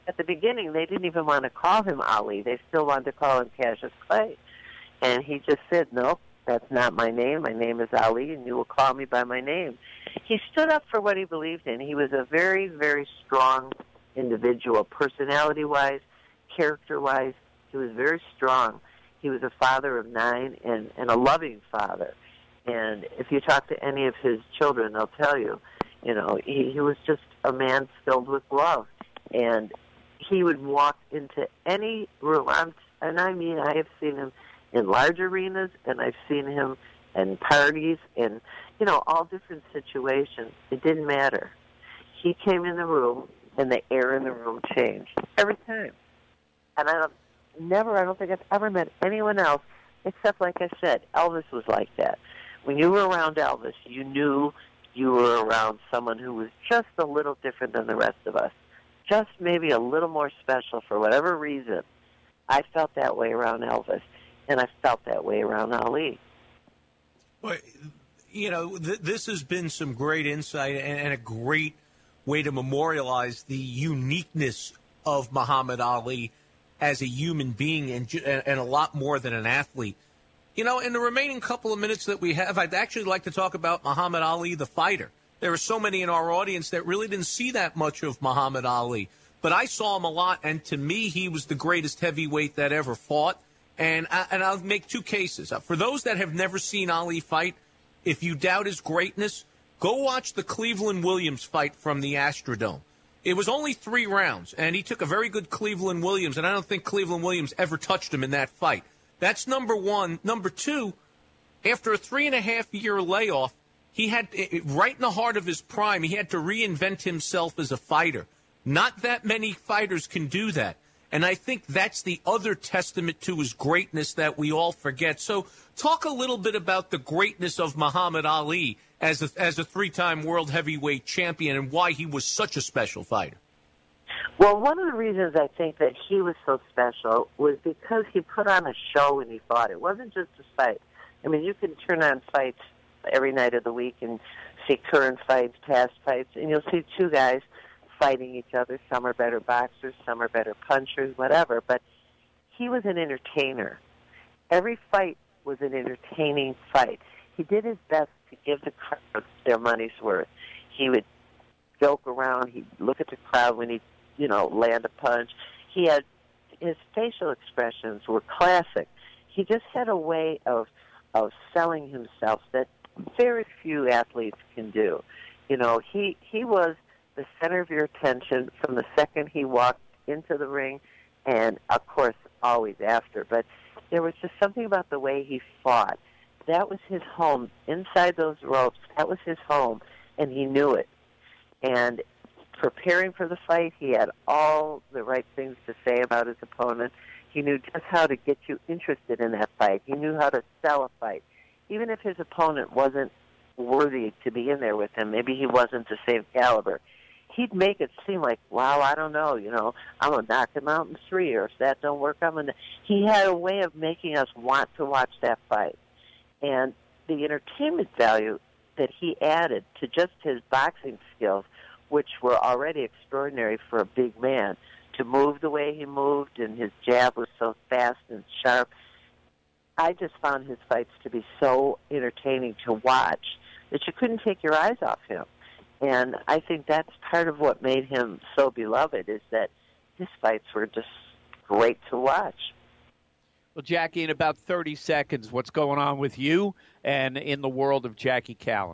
at the beginning, they didn't even want to call him Ali. They still wanted to call him Cassius Clay. And he just said, nope, that's not my name. My name is Ali, and you will call me by my name. He stood up for what he believed in. He was a very, very strong individual, personality-wise, character-wise. He was very strong. He was a father of 9 and a loving father. And if you talk to any of his children, they'll tell you, he was just a man filled with love. And he would walk into any room. I have seen him in large arenas, and I've seen him in parties, and, all different situations. It didn't matter. He came in the room, and the air in the room changed every time. And I don't think I've ever met anyone else, except, like I said, Elvis was like that. When you were around Elvis, you knew you were around someone who was just a little different than the rest of us, just maybe a little more special for whatever reason. I felt that way around Elvis, and I felt that way around Ali. Well, this has been some great insight and a great way to memorialize the uniqueness of Muhammad Ali as a human being and a lot more than an athlete. In the remaining couple of minutes that we have, I'd actually like to talk about Muhammad Ali, the fighter. There are so many in our audience that really didn't see that much of Muhammad Ali. But I saw him a lot, and to me, he was the greatest heavyweight that ever fought. And I'll make two cases. For those that have never seen Ali fight, if you doubt his greatness, go watch the Cleveland Williams fight from the Astrodome. It was only 3 rounds, and he took a very good Cleveland Williams, and I don't think Cleveland Williams ever touched him in that fight. That's number one. Number two, after a 3.5-year layoff, he had, right in the heart of his prime, he had to reinvent himself as a fighter. Not that many fighters can do that. And I think that's the other testament to his greatness that we all forget. So talk a little bit about the greatness of Muhammad Ali as a 3-time world heavyweight champion and why he was such a special fighter. Well, one of the reasons I think that he was so special was because he put on a show when he fought. It wasn't just a fight. I mean, you can turn on fights every night of the week and see current fights, past fights, and you'll see 2 guys fighting each other. Some are better boxers, some are better punchers, whatever. But he was an entertainer. Every fight was an entertaining fight. He did his best to give the crowd their money's worth. He would joke around. He'd look at the crowd when he'd, land a punch. His facial expressions were classic. He just had a way of selling himself that very few athletes can do. He was the center of your attention from the second he walked into the ring, and of course always after. But there was just something about the way he fought. That was his home. Inside those ropes, that was his home, and he knew it. And preparing for the fight, he had all the right things to say about his opponent. He knew just how to get you interested in that fight. He knew how to sell a fight. Even if his opponent wasn't worthy to be in there with him, maybe he wasn't the same caliber, he'd make it seem like, wow, I don't know, I'm going to knock him out in 3, or if that don't work, He had a way of making us want to watch that fight. And the entertainment value that he added to just his boxing skills, which were already extraordinary for a big man, to move the way he moved, and his jab was so fast and sharp. I just found his fights to be so entertaining to watch that you couldn't take your eyes off him. And I think that's part of what made him so beloved, is that his fights were just great to watch. Well, Jackie, in about 30 seconds, what's going on with you and in the world of Jackie Callan?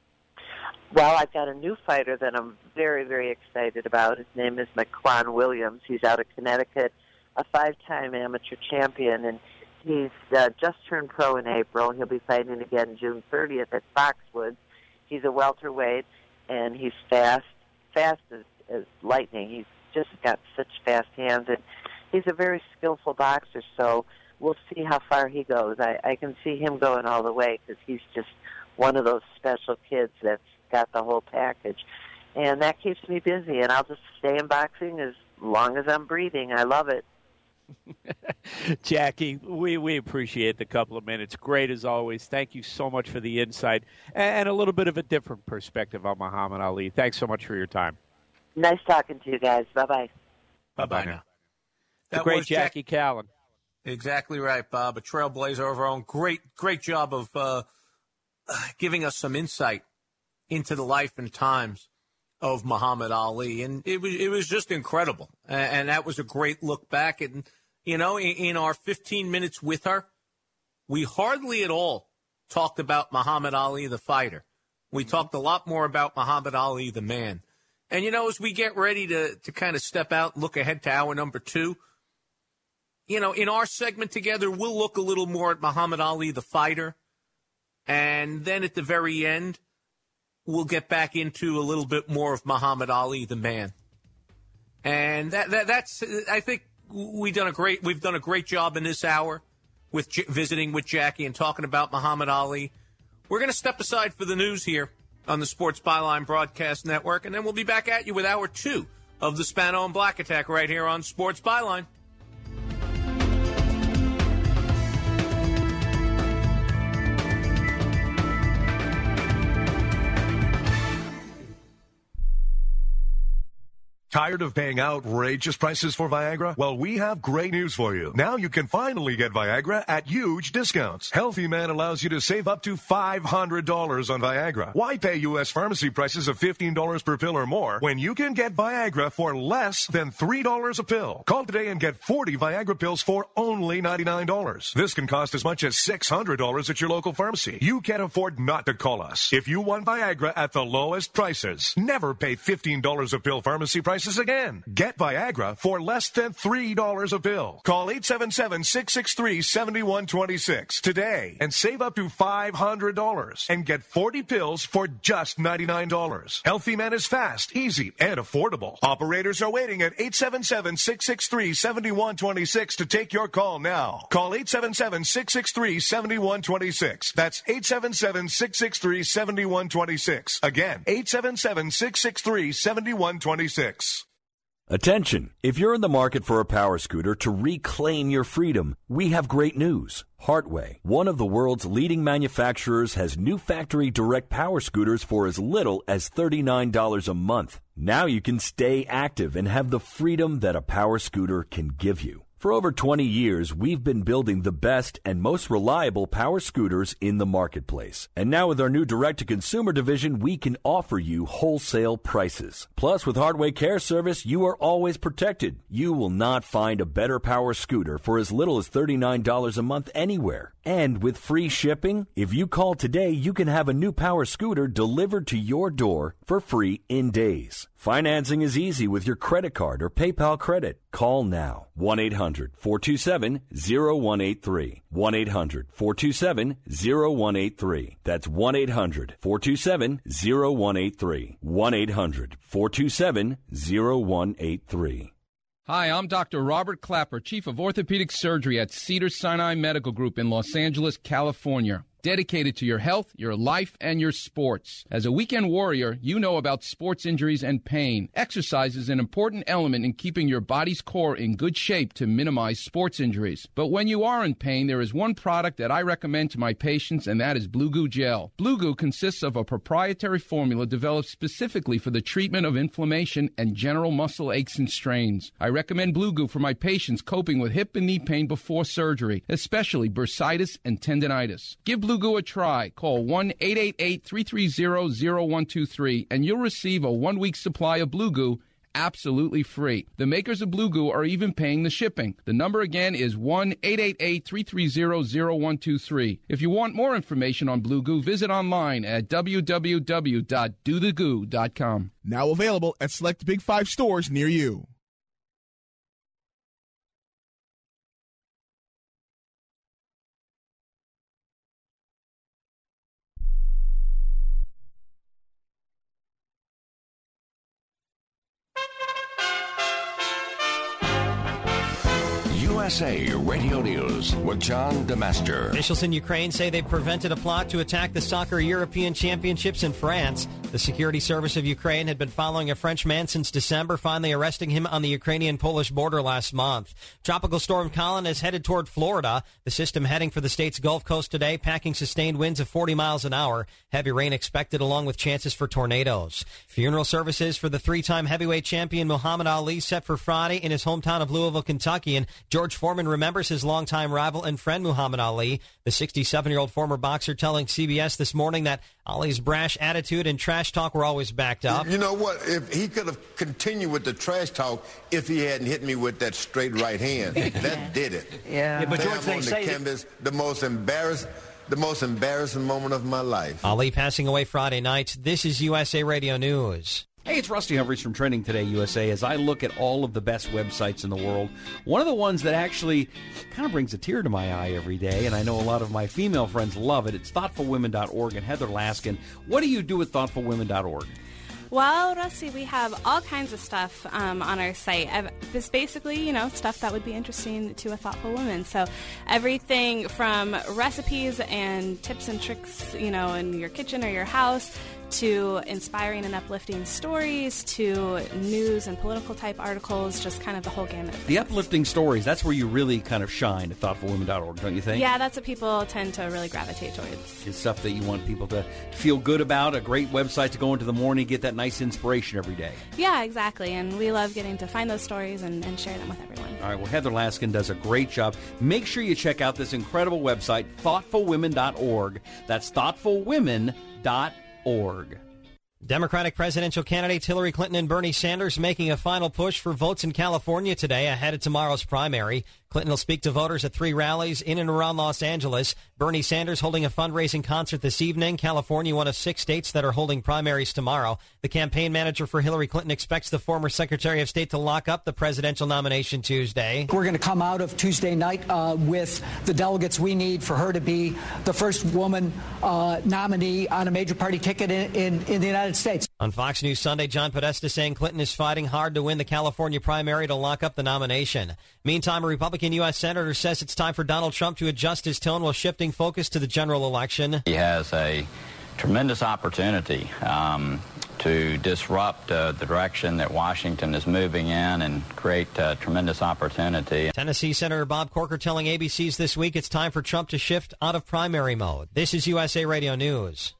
Well, I've got a new fighter that I'm very, very excited about. His name is McQuan Williams. He's out of Connecticut, a 5-time amateur champion, and he's just turned pro in April. He'll be fighting again June 30th at Foxwoods. He's a welterweight, and he's fast as lightning. He's just got such fast hands, and he's a very skillful boxer, so we'll see how far he goes. I can see him going all the way, because he's just one of those special kids that's got the whole package. And that keeps me busy, and I'll just stay in boxing as long as I'm breathing. I love it. Jackie, we appreciate the couple of minutes. Great as always. Thank you so much for the insight and a little bit of a different perspective on Muhammad Ali. Thanks so much for your time. Nice talking to you guys. Bye-bye. Bye-bye now. The great Jackie Callan. Exactly right, Bob. A trailblazer of our own. Great job of giving us some insight into the life and times of Muhammad Ali. And it was just incredible. And that was a great look back. And, you know, in our 15 minutes with her, we hardly at all talked about Muhammad Ali, the fighter. We talked a lot more about Muhammad Ali, the man. And, you know, as we get ready to kind of step out and look ahead to hour number 2, you know, in our segment together, we'll look a little more at Muhammad Ali, the fighter. And then at the very end, we'll get back into a little bit more of Muhammad Ali, the man. And that's, I think we've done a great job in this hour with visiting with Jackie and talking about Muhammad Ali. We're going to step aside for the news here on the Sports Byline Broadcast Network, and then we'll be back at you with hour 2 of the Spano and Black Attack right here on Sports Byline. Tired of paying outrageous prices for Viagra? Well, we have great news for you. Now you can finally get Viagra at huge discounts. Healthy Man allows you to save up to $500 on Viagra. Why pay U.S. pharmacy prices of $15 per pill or more when you can get Viagra for less than $3 a pill? Call today and get 40 Viagra pills for only $99. This can cost as much as $600 at your local pharmacy. You can't afford not to call us. If you want Viagra at the lowest prices, never pay $15 a pill pharmacy prices again. Get Viagra for less than $3 a pill. Call 877-663-7126 today and save up to $500 and get 40 pills for just $99. Healthy Man is fast, easy, and affordable. Operators are waiting at 877-663-7126 to take your call now. Call 877-663-7126. That's 877-663-7126. Again, 877-663-7126. Attention! If you're in the market for a power scooter to reclaim your freedom, we have great news. Hartway, one of the world's leading manufacturers, has new factory direct power scooters for as little as $39 a month. Now you can stay active and have the freedom that a power scooter can give you. For over 20 years, we've been building the best and most reliable power scooters in the marketplace. And now with our new direct-to-consumer division, we can offer you wholesale prices. Plus, with Hartway Care Service, you are always protected. You will not find a better power scooter for as little as $39 a month anywhere. And with free shipping, if you call today, you can have a new power scooter delivered to your door for free in days. Financing is easy with your credit card or PayPal credit. Call now. 1-800-427-0183. 1-800-427-0183. That's 1-800-427-0183. 1-800-427-0183. Hi, I'm Dr. Robert Clapper, Chief of Orthopedic Surgery at Cedars-Sinai Medical Group in Los Angeles, California. Dedicated to your health, your life, and your sports. As a weekend warrior, you know about sports injuries and pain. Exercise is an important element in keeping your body's core in good shape to minimize sports injuries. But when you are in pain, there is one product that I recommend to my patients, and that is Blue Goo Gel. Blue Goo consists of a proprietary formula developed specifically for the treatment of inflammation and general muscle aches and strains. I recommend Blue Goo for my patients coping with hip and knee pain before surgery, especially bursitis and tendinitis. Give Blue Goo a try. Call 1-888-330-0123 and you'll receive a 1-week supply of Blue Goo absolutely free. The makers of Blue Goo are even paying the shipping. The number again is 1-888-330-0123. If you want more information on Blue Goo, visit online at www.dothegoo.com. Now available at select Big 5 stores near you. USA Radio News with John DeMaster. Officials in Ukraine say they prevented a plot to attack the Soccer European Championships in France. The security service of Ukraine had been following a French man since December, finally arresting him on the Ukrainian-Polish border last month. Tropical storm Colin is headed toward Florida. The system heading for the state's Gulf Coast today, packing sustained winds of 40 miles an hour. Heavy rain expected along with chances for tornadoes. Funeral services for the three-time heavyweight champion Muhammad Ali set for Friday in his hometown of Louisville, Kentucky. And George Foreman remembers his longtime rival and friend Muhammad Ali. The 67-year-old former boxer telling CBS this morning that Ali's brash attitude and trash talk were always backed up. You know what? If he could have continued with the trash talk if he hadn't hit me with that straight right hand. That did it. Yeah, but George, they say canvas, the most embarrassing moment of my life. Ali passing away Friday night. This is USA Radio News. Hey, it's Rusty Humphries from Trending Today USA. As I look at all of the best websites in the world, one of the ones that actually kind of brings a tear to my eye every day, and I know a lot of my female friends love it, it's thoughtfulwomen.org. And Heather Laskin, what do you do with thoughtfulwomen.org? Well, Rusty, we have all kinds of stuff on our site. It's basically, stuff that would be interesting to a thoughtful woman. So everything from recipes and tips and tricks, in your kitchen or your house, to inspiring and uplifting stories, to news and political type articles, just kind of the whole gamut. The uplifting stories, that's where you really kind of shine at thoughtfulwomen.org, don't you think? Yeah, that's what people tend to really gravitate towards. It's stuff that you want people to feel good about, a great website to go into the morning, get that nice inspiration every day. Yeah, exactly, and we love getting to find those stories and share them with everyone. All right, well, Heather Laskin does a great job. Make sure you check out this incredible website, thoughtfulwomen.org. That's thoughtfulwomen.org. Democratic presidential candidates Hillary Clinton and Bernie Sanders making a final push for votes in California today ahead of tomorrow's primary. Clinton will speak to voters at 3 rallies in and around Los Angeles. Bernie Sanders holding a fundraising concert this evening. California, one of 6 states that are holding primaries tomorrow. The campaign manager for Hillary Clinton expects the former Secretary of State to lock up the presidential nomination Tuesday. We're going to come out of Tuesday night with the delegates we need for her to be the first woman nominee on a major party ticket in the United States. On Fox News Sunday, John Podesta saying Clinton is fighting hard to win the California primary to lock up the nomination. Meantime, a Republican U.S. Senator says it's time for Donald Trump to adjust his tone while shifting focus to the general election. He has a tremendous opportunity to disrupt the direction that Washington is moving in and create tremendous opportunity. Tennessee Senator Bob Corker telling ABC's This Week it's time for Trump to shift out of primary mode. This is USA Radio News.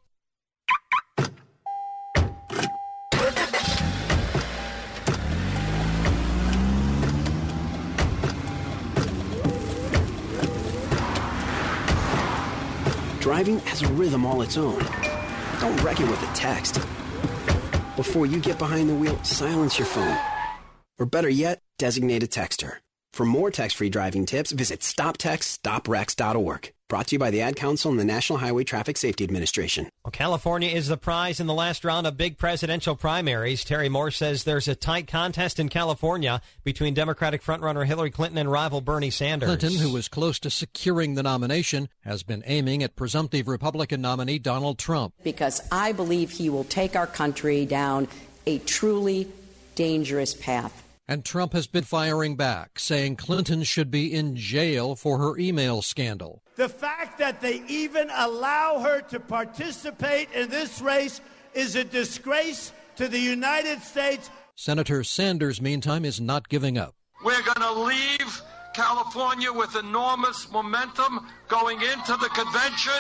Driving has a rhythm all its own. Don't wreck it with a text. Before you get behind the wheel, silence your phone. Or better yet, designate a texter. For more text-free driving tips, visit StopTextStopWrecks.org. Brought to you by the Ad Council and the National Highway Traffic Safety Administration. Well, California is the prize in the last round of big presidential primaries. Terry Moore says there's a tight contest in California between Democratic frontrunner Hillary Clinton and rival Bernie Sanders. Clinton, who was close to securing the nomination, has been aiming at presumptive Republican nominee Donald Trump. Because I believe he will take our country down a truly dangerous path. And Trump has been firing back, saying Clinton should be in jail for her email scandal. The fact that they even allow her to participate in this race is a disgrace to the United States. Senator Sanders, meantime, is not giving up. We're going to leave California with enormous momentum going into the convention.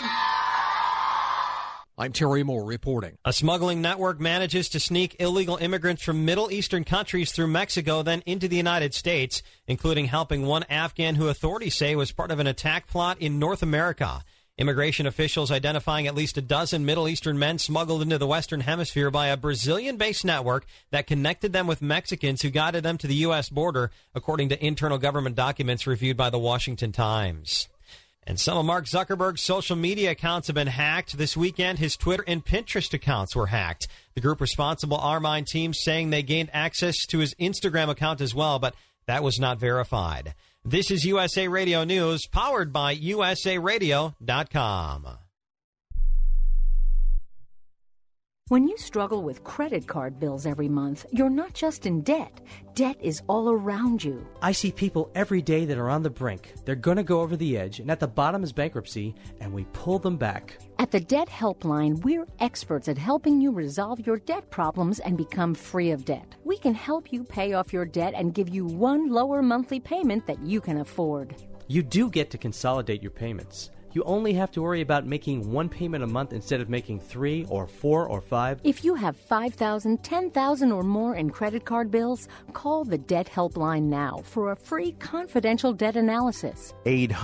I'm Terry Moore reporting. A smuggling network manages to sneak illegal immigrants from Middle Eastern countries through Mexico, then into the United States, including helping one Afghan who authorities say was part of an attack plot in North America. Immigration officials identifying at least a dozen Middle Eastern men smuggled into the Western Hemisphere by a Brazilian-based network that connected them with Mexicans who guided them to the U.S. border, according to internal government documents reviewed by the Washington Times. And some of Mark Zuckerberg's social media accounts have been hacked. This weekend, his Twitter and Pinterest accounts were hacked. The group responsible are Mind team saying they gained access to his Instagram account as well, but that was not verified. This is USA Radio News, powered by USARadio.com. When you struggle with credit card bills every month, you're not just in debt. Debt is all around you. I see people every day that are on the brink. They're going to go over the edge, and at the bottom is bankruptcy, and we pull them back. At the Debt Helpline, we're experts at helping you resolve your debt problems and become free of debt. We can help you pay off your debt and give you one lower monthly payment that you can afford. You do get to consolidate your payments. You only have to worry about making one payment a month instead of making 3 or 4 or 5. If you have $5,000, $10,000 or more in credit card bills, call the Debt Helpline now for a free confidential debt analysis.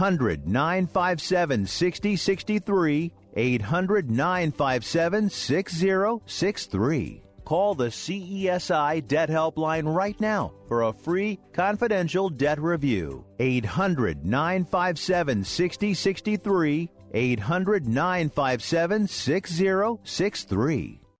800-957-6063. 800-957-6063. Call the CESI Debt Helpline right now for a free confidential debt review. 800-957-6063. 800-957-6063.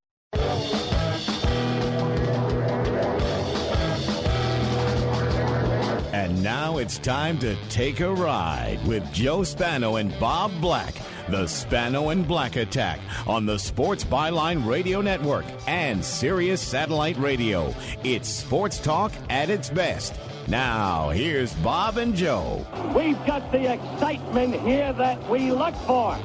And now it's time to take a ride with Joe Spano and Bob Black. The Spano and Black Attack on the Sports Byline Radio Network and Sirius Satellite Radio. It's sports talk at its best. Now, here's Bob and Joe. We've got the excitement here that we look for.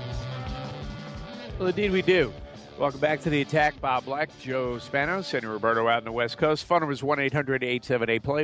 Well, indeed we do. Welcome back to the Attack. Bob Black, Joe Spano, Senator Roberto out on the West Coast. Phone number is 1-800-878-PLAY,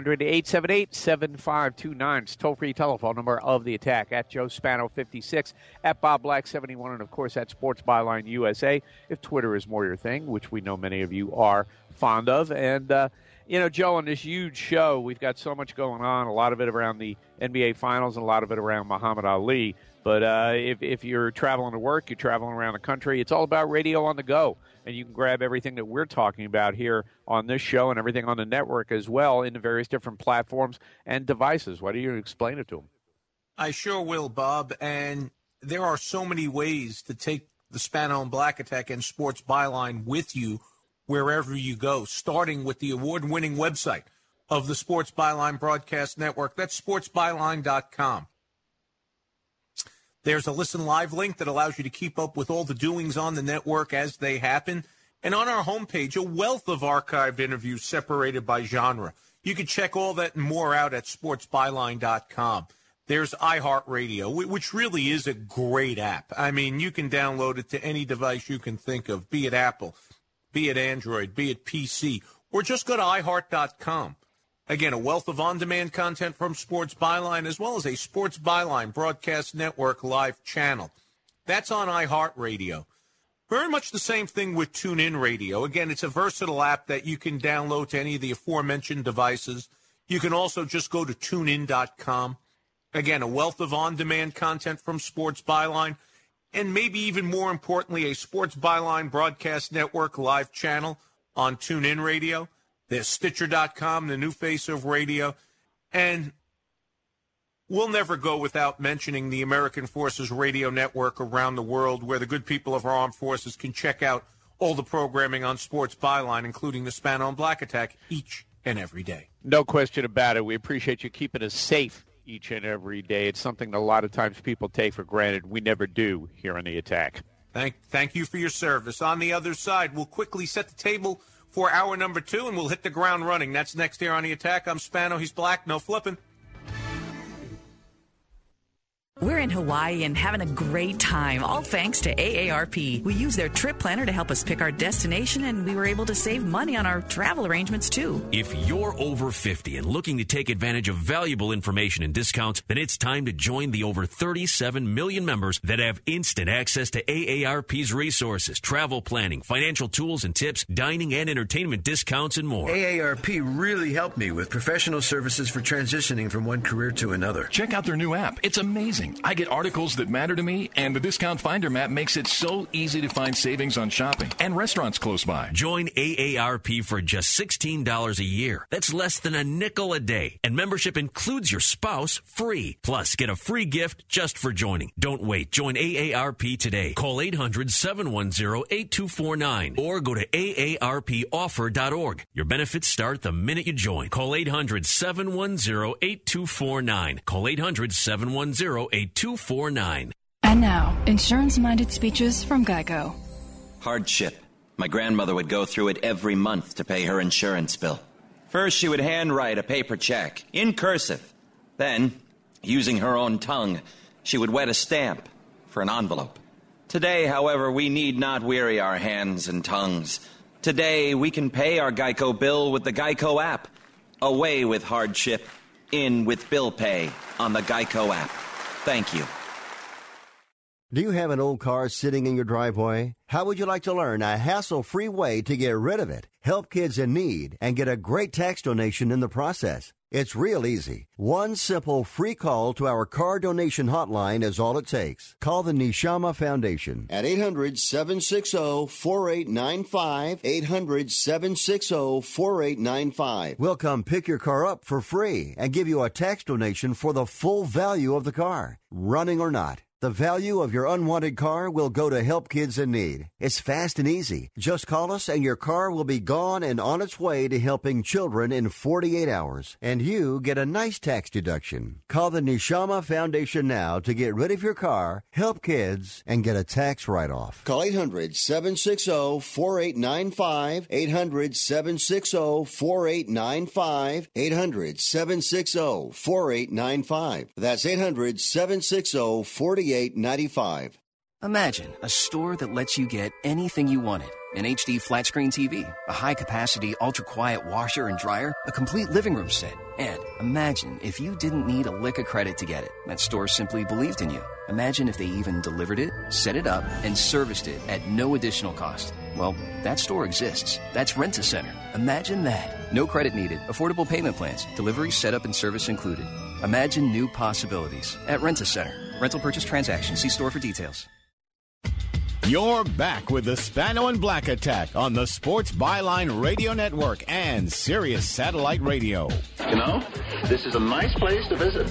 1-800-878-7529. It's toll-free telephone number of the Attack. At Joe Spano 56, at Bob Black 71, and, of course, at Sports Byline USA, if Twitter is more your thing, which we know many of you are fond of. And, Joe, on this huge show, we've got so much going on, a lot of it around the NBA Finals and a lot of it around Muhammad Ali. But if you're traveling to work, you're traveling around the country, it's all about radio on the go. And you can grab everything that we're talking about here on this show and everything on the network as well in the various different platforms and devices. Why don't you explain it to them? I sure will, Bob. And there are so many ways to take the Spano and Black Attack and Sports Byline with you wherever you go, starting with the award-winning website of the Sports Byline Broadcast Network. That's sportsbyline.com. There's a Listen Live link that allows you to keep up with all the doings on the network as they happen. And on our homepage, a wealth of archived interviews separated by genre. You can check all that and more out at sportsbyline.com. There's iHeartRadio, which really is a great app. I mean, you can download it to any device you can think of, be it Apple, be it Android, be it PC, or just go to iHeart.com. Again, a wealth of on-demand content from Sports Byline, as well as a Sports Byline Broadcast Network live channel. That's on iHeartRadio. Very much the same thing with TuneIn Radio. Again, it's a versatile app that you can download to any of the aforementioned devices. You can also just go to tunein.com. Again, a wealth of on-demand content from Sports Byline, and maybe even more importantly, a Sports Byline Broadcast Network live channel on TuneIn Radio. There's Stitcher.com, the new face of radio. And we'll never go without mentioning the American Forces Radio Network around the world, where the good people of our armed forces can check out all the programming on Sports Byline, including the Spano and Black Attack, each and every day. No question about it. We appreciate you keeping us safe each and every day. It's something that a lot of times people take for granted. We never do here on the Attack. Thank you for your service. On the other side, we'll quickly set the table for hour number 2, and we'll hit the ground running. That's next here on the Attack. I'm Spano. He's Black. No flipping. We're in Hawaii and having a great time, all thanks to AARP. We use their trip planner to help us pick our destination, and we were able to save money on our travel arrangements, too. If you're over 50 and looking to take advantage of valuable information and discounts, then it's time to join the over 37 million members that have instant access to AARP's resources, travel planning, financial tools and tips, dining and entertainment discounts, and more. AARP really helped me with professional services for transitioning from one career to another. Check out their new app. It's amazing. I get articles that matter to me, and the Discount Finder map makes it so easy to find savings on shopping and restaurants close by. Join AARP for just $16 a year. That's less than a nickel a day. And membership includes your spouse free. Plus, get a free gift just for joining. Don't wait. Join AARP today. Call 800-710-8249 or go to aarpoffer.org. Your benefits start the minute you join. Call 800-710-8249. Call 800-710-8249. And now, insurance-minded speeches from GEICO. Hardship. My grandmother would go through it every month to pay her insurance bill. First, she would handwrite a paper check, in cursive. Then, using her own tongue, she would wet a stamp for an envelope. Today, however, we need not weary our hands and tongues. Today, we can pay our Geico bill with the Geico app. Away with hardship, in with bill pay on the Geico app. Thank you. Do you have an old car sitting in your driveway? How would you like to learn a hassle-free way to get rid of it, help kids in need, and get a great tax donation in the process? It's real easy. One simple free call to our car donation hotline is all it takes. Call the Neshama Foundation at 800-760-4895, 800-760-4895. We'll come pick your car up for free and give you a tax donation for the full value of the car, running or not. The value of your unwanted car will go to help kids in need. It's fast and easy. Just call us and your car will be gone and on its way to helping children in 48 hours. And you get a nice tax deduction. Call the Neshama Foundation now to get rid of your car, help kids, and get a tax write-off. Call 800-760-4895, 800-760-4895, 800-760-4895. That's 800-760-4895. Imagine a store that lets you get anything you wanted. An HD flat screen TV, a high-capacity, ultra-quiet washer and dryer, a complete living room set. And imagine if you didn't need a lick of credit to get it. That store simply believed in you. Imagine if they even delivered it, set it up, and serviced it at no additional cost. Well, that store exists. That's Rent-A-Center. Imagine that. No credit needed, affordable payment plans, delivery, setup, and service included. Imagine new possibilities at Rent-A-Center. Rental purchase transaction. See store for details. You're back with the Spano and Black Attack on the Sports Byline Radio Network and Sirius Satellite Radio. You know, this is a nice place to visit.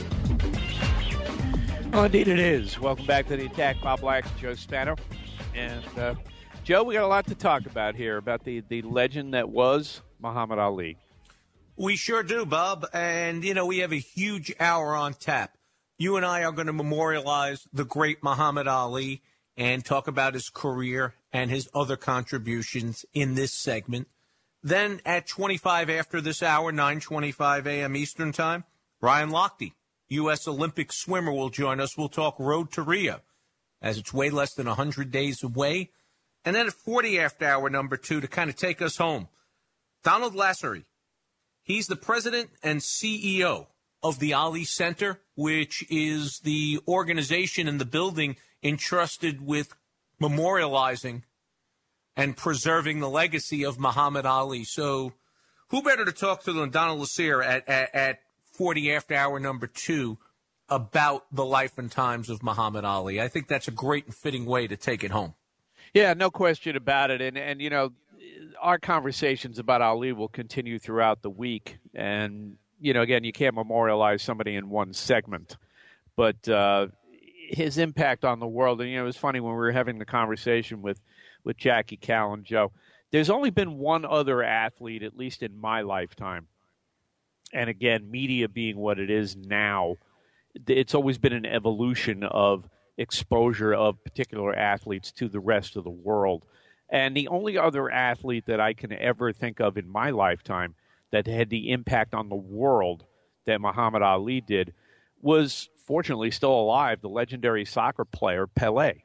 Well, indeed it is. Welcome back to the Attack. Bob Black, Joe Spano. And, Joe, we got a lot to talk about here, about the legend that was Muhammad Ali. We sure do, Bob. And, you know, we have a huge hour on tap. You and I are going to memorialize the great Muhammad Ali and talk about his career and his other contributions in this segment. Then at 25 after this hour, 9:25 a.m. Eastern Time, Ryan Lochte, U.S. Olympic swimmer, will join us. We'll talk Road to Rio, as it's way less than 100 days away. And then at 40 after hour number 2, to kind of take us home, Donald Lassery. He's the president and CEO of the Ali Center, which is the organization in the building entrusted with memorializing and preserving the legacy of Muhammad Ali. So who better to talk to than Donald Lassery at 40 after hour number 2 about the life and times of Muhammad Ali? I think that's a great and fitting way to take it home. Yeah, no question about it. And you know, our conversations about Ali will continue throughout the week. And, you know, again, you can't memorialize somebody in one segment. But his impact on the world, and, you know, it was funny when we were having the conversation with Jackie, Cal, and Joe. There's only been one other athlete, at least in my lifetime. And, again, media being what it is now, it's always been an evolution of exposure of particular athletes to the rest of the world. And the only other athlete that I can ever think of in my lifetime that had the impact on the world that Muhammad Ali did was, fortunately, still alive, the legendary soccer player Pelé.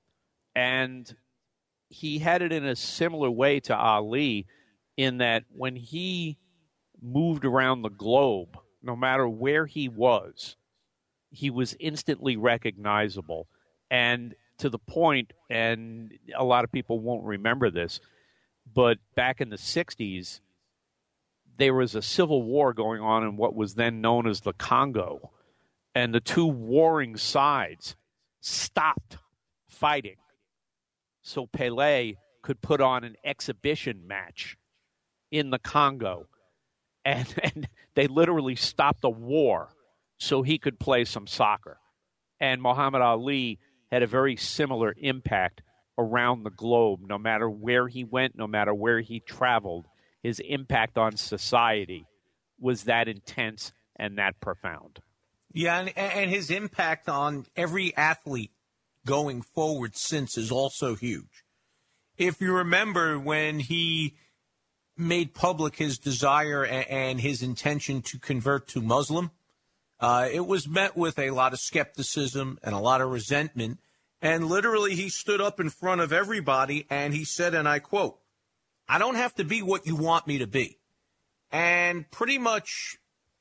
And he had it in a similar way to Ali in that when he moved around the globe, no matter where he was instantly recognizable. And to the point, and a lot of people won't remember this, but back in the 60s, there was a civil war going on in what was then known as the Congo. And the two warring sides stopped fighting so Pelé could put on an exhibition match in the Congo. And they literally stopped the war so he could play some soccer. And Muhammad Ali had a very similar impact around the globe. No matter where he went, no matter where he traveled, his impact on society was that intense and that profound. Yeah, and his impact on every athlete going forward since is also huge. if you remember when he made public his desire and his intention to convert to Muslim, it was met with a lot of skepticism and a lot of resentment. And literally he stood up in front of everybody and he said, and I quote, "I don't have to be what you want me to be." And pretty much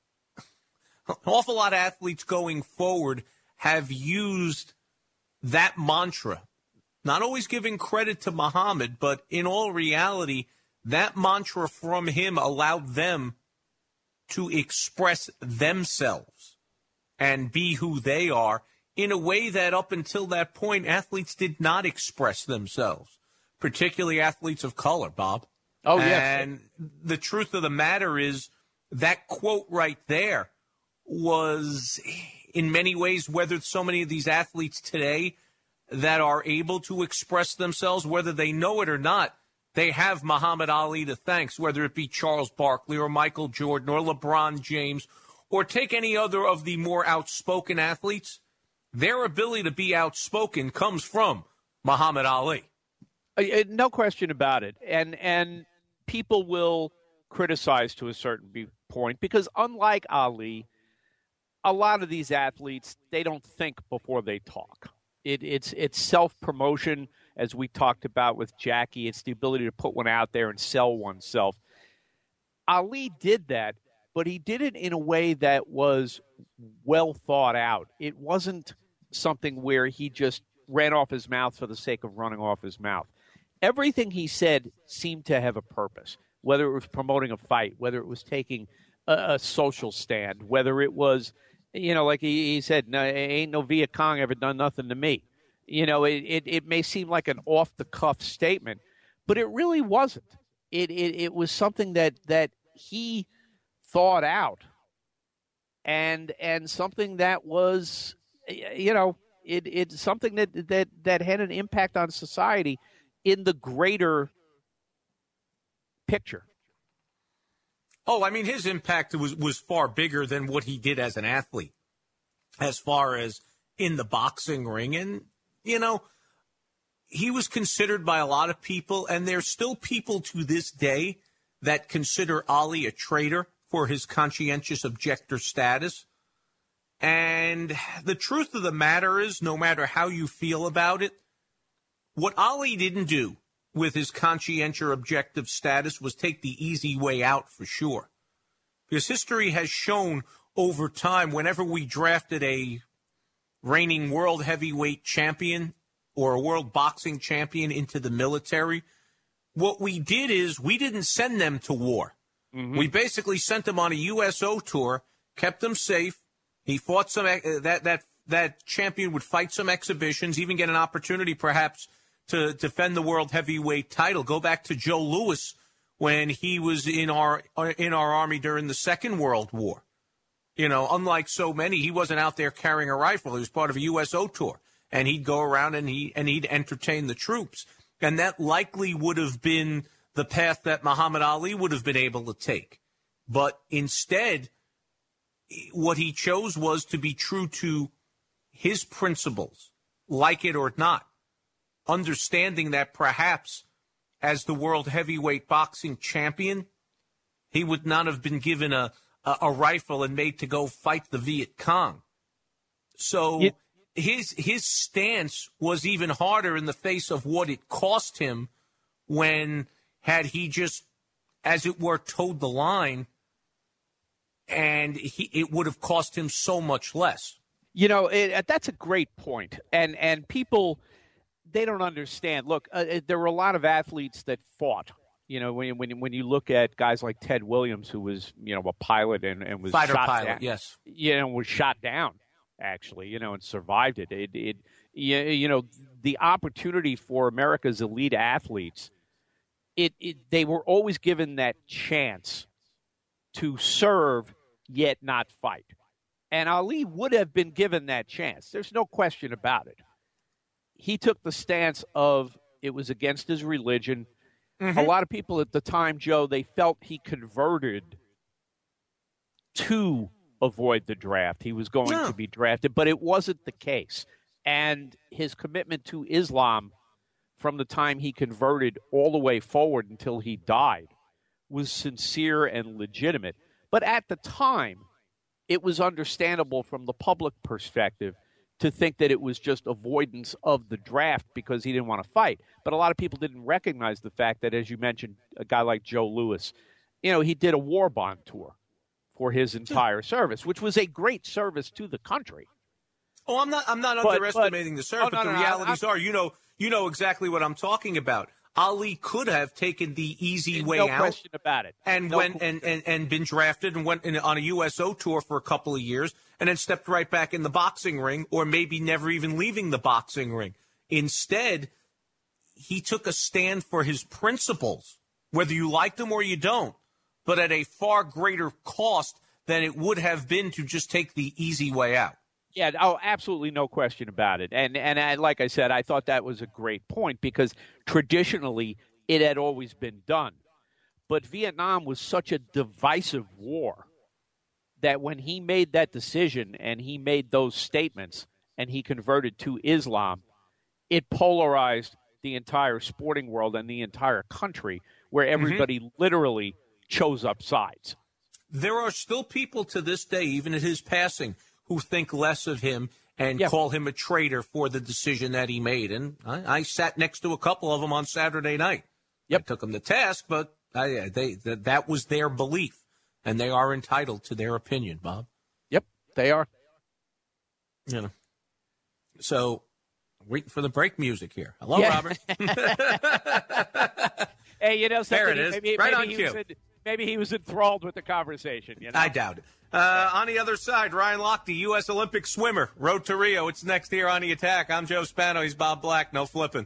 an awful lot of athletes going forward have used that mantra, not always giving credit to Muhammad, but in all reality, that mantra from him allowed them to express themselves and be who they are in a way that up until that point, athletes did not express themselves, particularly athletes of color, Bob. Oh, yes. And the truth of the matter is that quote right there was in many ways, whether so many of these athletes today that are able to express themselves, whether they know it or not, they have Muhammad Ali to thank, whether it be Charles Barkley or Michael Jordan or LeBron James, or take any other of the more outspoken athletes. Their ability to be outspoken comes from Muhammad Ali. No question about it. And people will criticize to a certain point because unlike Ali, a lot of these athletes, they don't think before they talk. It's self-promotion, as we talked about with Jackie. It's the ability to put one out there and sell oneself. Ali did that, but he did it in a way that was well thought out. It wasn't something where he just ran off his mouth for the sake of running off his mouth. Everything he said seemed to have a purpose, whether it was promoting a fight, whether it was taking a social stand, whether it was, like he said, no, ain't no Viet Cong ever done nothing to me. It may seem like an off-the-cuff statement, but it really wasn't. It was something that he thought out, and something that was, it's something that had an impact on society in the greater picture. Oh, I mean, his impact was far bigger than what he did as an athlete, as far as in the boxing ring. And, he was considered by a lot of people, and there's still people to this day that consider Ali a traitor for his conscientious objector status. And the truth of the matter is, no matter how you feel about it, what Ali didn't do with his conscientious objective status was take the easy way out for sure. Because history has shown over time, whenever we drafted a reigning world heavyweight champion or a world boxing champion into the military, what we did is we didn't send them to war. Mm-hmm. We basically sent them on a USO tour, kept them safe. He fought some, that champion would fight some exhibitions, even get an opportunity perhaps to defend the world heavyweight title. Go back to Joe Louis when he was in our army during the Second World War. Unlike so many, he wasn't out there carrying a rifle. He was part of a USO tour, and he'd go around and he'd entertain the troops. And that likely would have been the path that Muhammad Ali would have been able to take. But instead, what he chose was to be true to his principles, like it or not, understanding that perhaps as the world heavyweight boxing champion, he would not have been given a rifle and made to go fight the Viet Cong. So his stance was even harder in the face of what it cost him when had he just, as it were, towed the line, and it would have cost him so much less. That's a great point. And people, they don't understand. Look, there were a lot of athletes that fought. When you look at guys like Ted Williams, who was, a pilot and was fighter shot pilot, down, yes. Was shot down, actually, and survived it. The opportunity for America's elite athletes, they were always given that chance to serve yet not fight. And Ali would have been given that chance. There's no question about it. He took the stance of it was against his religion. Mm-hmm. A lot of people at the time, Joe, they felt he converted to avoid the draft. He was going to be drafted, but it wasn't the case. And his commitment to Islam from the time he converted all the way forward until he died was sincere and legitimate. But at the time, it was understandable from the public perspective to think that it was just avoidance of the draft because he didn't want to fight. But a lot of people didn't recognize the fact that, as you mentioned, a guy like Joe Louis, he did a war bond tour for his entire service, which was a great service to the country. Oh, I'm not underestimating the service, but the realities are, you know exactly what I'm talking about. Ali could have taken the easy way out. No question about it. And and been drafted and went on a USO tour for a couple of years and then stepped right back in the boxing ring, or maybe never even leaving the boxing ring. Instead, he took a stand for his principles, whether you like them or you don't, but at a far greater cost than it would have been to just take the easy way out. Yeah, absolutely no question about it. And like I said, I thought that was a great point because traditionally it had always been done. But Vietnam was such a divisive war that when he made that decision and he made those statements and he converted to Islam, it polarized the entire sporting world and the entire country, where everybody literally chose up sides. There are still people to this day, even at his passing, who think less of him and call him a traitor for the decision that he made. And I sat next to a couple of them on Saturday night. I took them to task, but that was their belief, and they are entitled to their opinion, Bob. Yep, they are. So, waiting for the break music here. Hello, Robert. Hey, something, there it is, right on cue. Maybe he was enthralled with the conversation. I doubt it. On the other side, Ryan Lochte, U.S. Olympic swimmer, Road to Rio. It's next here on The Attack. I'm Joe Spano. He's Bob Black. No flipping.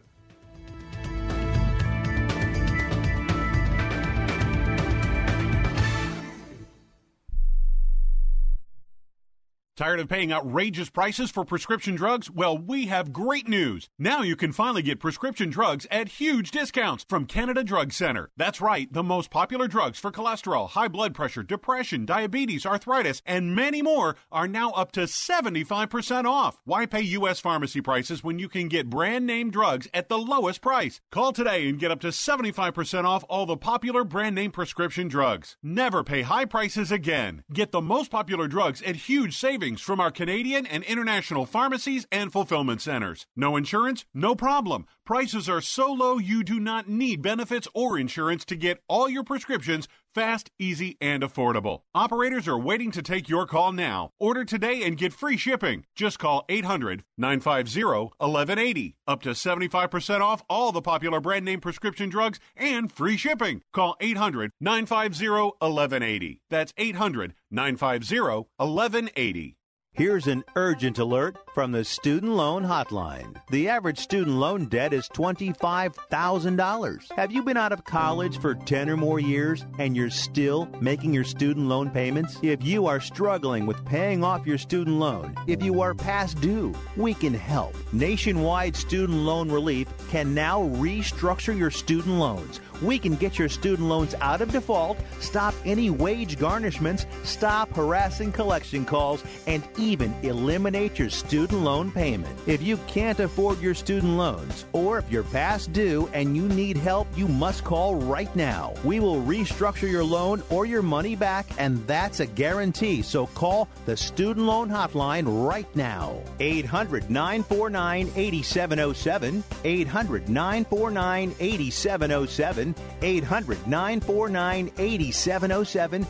Tired of paying outrageous prices for prescription drugs? Well, we have great news. Now you can finally get prescription drugs at huge discounts from Canada Drug Center. That's right, the most popular drugs for cholesterol, high blood pressure, depression, diabetes, arthritis, and many more are now up to 75% off. Why pay U.S. pharmacy prices when you can get brand name drugs at the lowest price? Call today and get up to 75% off all the popular brand name prescription drugs. Never pay high prices again. Get the most popular drugs at huge savings from our Canadian and international pharmacies and fulfillment centers. No insurance? No problem. Prices are so low you do not need benefits or insurance to get all your prescriptions fast, easy, and affordable. Operators are waiting to take your call now. Order today and get free shipping. Just call 800-950-1180. Up to 75% off all the popular brand name prescription drugs and free shipping. Call 800-950-1180. That's 800-950-1180. Here's an urgent alert from the Student Loan Hotline. The average student loan debt is $25,000. Have you been out of college for 10 or more years and you're still making your student loan payments? If you are struggling with paying off your student loan, if you are past due, we can help. Nationwide Student Loan Relief can now restructure your student loans. We can get your student loans out of default, stop any wage garnishments, stop harassing collection calls, and even eliminate your student loan payment. If you can't afford your student loans, or if you're past due and you need help, you must call right now. We will restructure your loan or your money back, and that's a guarantee. So call the Student Loan Hotline right now. 800-949-8707. 800-949-8707. 800-949-8707.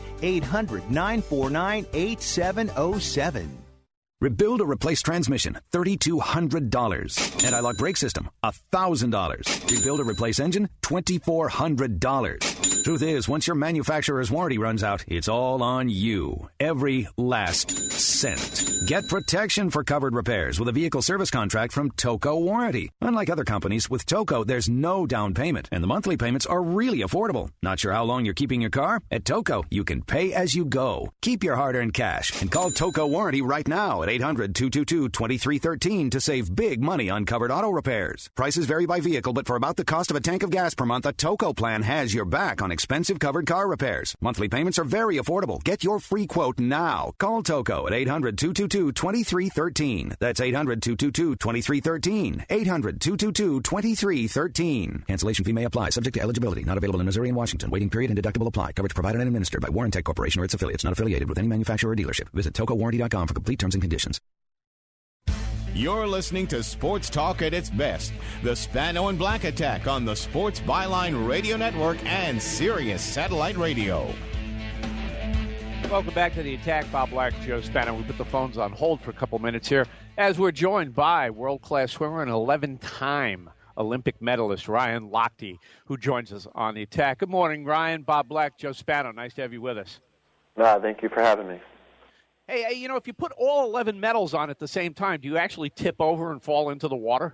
800-949-8707. Rebuild or replace transmission, $3,200. Anti-lock brake system, $1,000. Rebuild or replace engine, $2,400. Truth is, once your manufacturer's warranty runs out, it's all on you. Every last cent. Get protection for covered repairs with a vehicle service contract from Toco Warranty. Unlike other companies, with Toco, there's no down payment, and the monthly payments are really affordable. Not sure how long you're keeping your car? At Toco, you can pay as you go. Keep your hard-earned cash and call Toco Warranty right now at 800-222-2313 to save big money on covered auto repairs. Prices vary by vehicle, but for about the cost of a tank of gas per month, a Toco plan has your back on expensive covered car repairs. Monthly payments are very affordable. Get your free quote now. Call Toco at 800-222-2313. That's 800-222-2313. 800-222-2313. Cancellation fee may apply. Subject to eligibility. Not available in Missouri and Washington. Waiting period and deductible apply. Coverage provided and administered by Warrantech Corporation or its affiliates. Not affiliated with any manufacturer or dealership. Visit TocoWarranty.com for complete terms and conditions. You're listening to Sports Talk at its best. The Spano and Black Attack on the Sports Byline Radio Network and Sirius Satellite Radio. Welcome back to the Attack. Bob Black, Joe Spano. We put the phones on hold for a couple minutes here as we're joined by world-class swimmer and 11-time Olympic medalist Ryan Lochte, who joins us on the Attack. Good morning, Ryan. Bob Black, Joe Spano. Nice to have you with us. Thank you for having me. Hey, if you put all 11 medals on at the same time, do you actually tip over and fall into the water?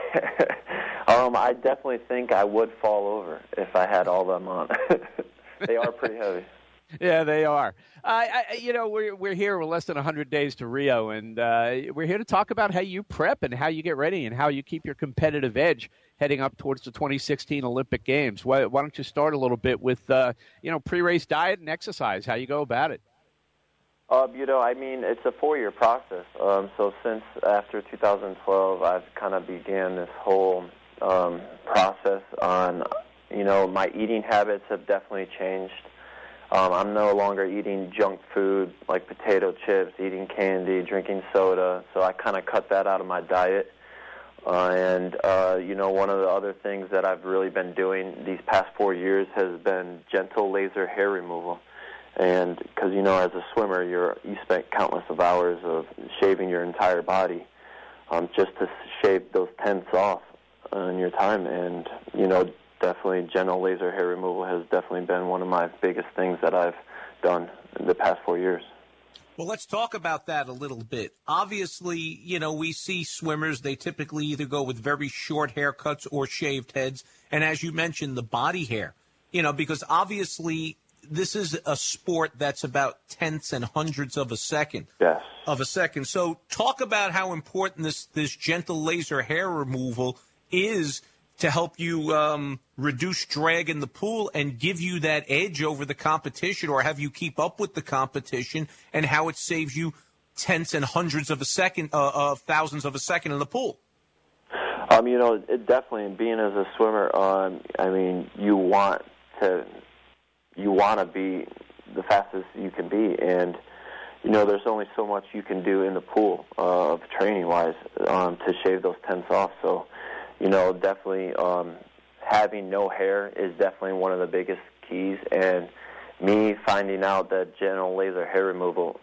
I definitely think I would fall over if I had all them on. They are pretty heavy. Yeah, they are. We're here. We're less than 100 days to Rio, and we're here to talk about how you prep and how you get ready and how you keep your competitive edge heading up towards the 2016 Olympic Games. Why don't you start a little bit with, pre-race diet and exercise, how you go about it? It's a 4-year process. So since after 2012, I've kind of began this whole process on, my eating habits have definitely changed. I'm no longer eating junk food like potato chips, eating candy, drinking soda. So I kind of cut that out of my diet. One of the other things that I've really been doing these past 4 years has been gentle laser hair removal. And because, as a swimmer, you spent countless of hours of shaving your entire body just to shave those tenths off in your time. And, definitely gentle laser hair removal has definitely been one of my biggest things that I've done in the past 4 years. Well, let's talk about that a little bit. Obviously, we see swimmers, they typically either go with very short haircuts or shaved heads. And as you mentioned, the body hair, because obviously this is a sport that's about tenths and hundreds of a second. Yes. Of a second. So talk about how important this gentle laser hair removal is to help you reduce drag in the pool and give you that edge over the competition, or have you keep up with the competition, and how it saves you tenths and hundreds of a second, thousands of a second in the pool. It definitely, being as a swimmer, you want to be the fastest you can be, and there's only so much you can do in the pool of training-wise to shave those tenths off. So, definitely having no hair is definitely one of the biggest keys. And me finding out that gentle laser hair removal,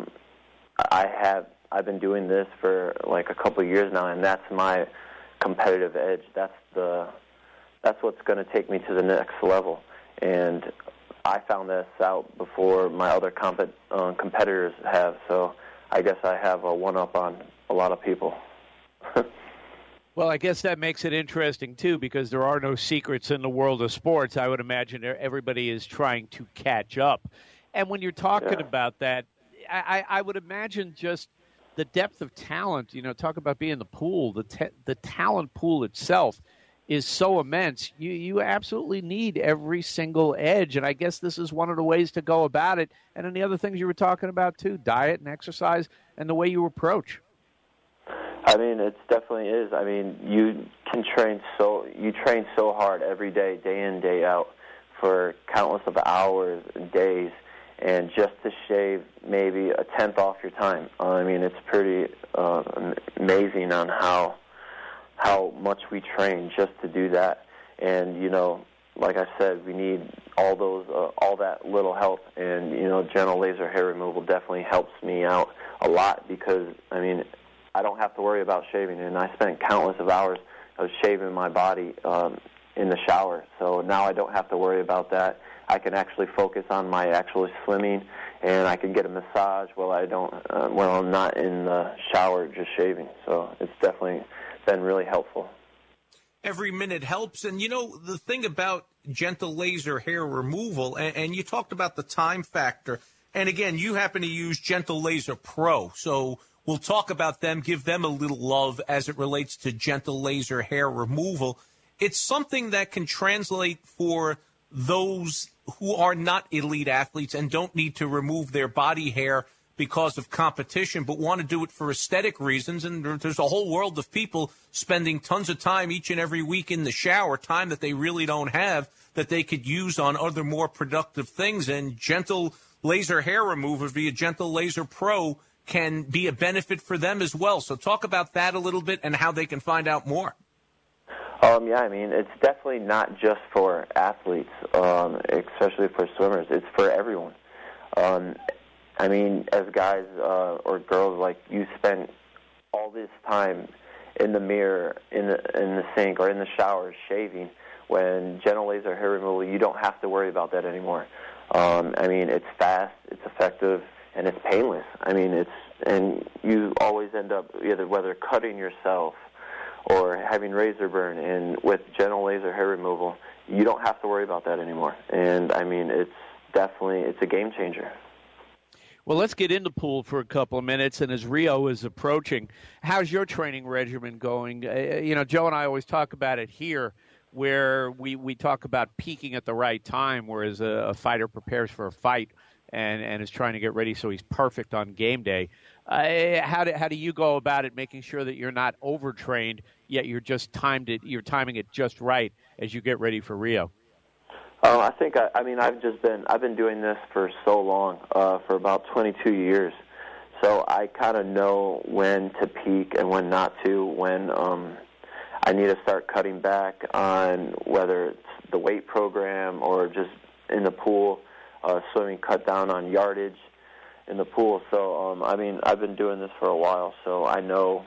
I've been doing this for like a couple of years now, and that's my competitive edge. That's what's going to take me to the next level. And I found this out before my other competitors have, so I guess I have a one-up on a lot of people. Well, I guess that makes it interesting, too, because there are no secrets in the world of sports. I would imagine everybody is trying to catch up. And when you're talking about that, I would imagine just the depth of talent, talk about being in the pool, the talent pool itself is so immense. You absolutely need every single edge, and I guess this is one of the ways to go about it. And then the other things you were talking about, too, diet and exercise and the way you approach. It definitely is. You can train so hard every day in, day out, for countless of hours and days, and just to shave maybe a tenth off your time. It's pretty amazing on how much we train just to do that. And, like I said, we need all that little help. And, gentle laser hair removal definitely helps me out a lot because, I don't have to worry about shaving. And I spent countless of hours of shaving my body in the shower. So now I don't have to worry about that. I can actually focus on my actual swimming, and I can get a massage while I'm not in the shower just shaving. So it's definitely been really helpful. Every minute helps. And, the thing about gentle laser hair removal, and you talked about the time factor, and, again, you happen to use Gentle Laser Pro, so we'll talk about them, give them a little love as it relates to gentle laser hair removal. It's something that can translate for those who are not elite athletes and don't need to remove their body hair because of competition, but want to do it for aesthetic reasons. And there's a whole world of people spending tons of time each and every week in the shower, time that they really don't have, that they could use on other more productive things. And Gentle Laser hair remover via Gentle Laser Pro can be a benefit for them as well. So talk about that a little bit and how they can find out more. Yeah, I mean, it's definitely not just for athletes, especially for swimmers. It's for everyone. I mean, as guys or girls, like, you spend all this time in the mirror, in the sink, or in the shower shaving. When Gentle Laser hair removal, you don't have to worry about that anymore. I mean, it's fast, it's effective, and it's painless. I mean, and you always end up whether cutting yourself or having razor burn, and with Gentle Laser hair removal, you don't have to worry about that anymore. And I mean, it's a game changer. Well, let's get in the pool for a couple of minutes, and as Rio is approaching, how's your training regimen going? Joe and I always talk about it here, where we talk about peaking at the right time, whereas a fighter prepares for a fight and is trying to get ready so he's perfect on game day. How do you go about it, making sure that you're not overtrained, yet you're timing it just right as you get ready for Rio? I think I've been doing this for so long, for about 22 years. So I kind of know when to peak and when not to, when I need to start cutting back on whether it's the weight program or just in the pool, swimming, cut down on yardage in the pool. So I've been doing this for a while, so I know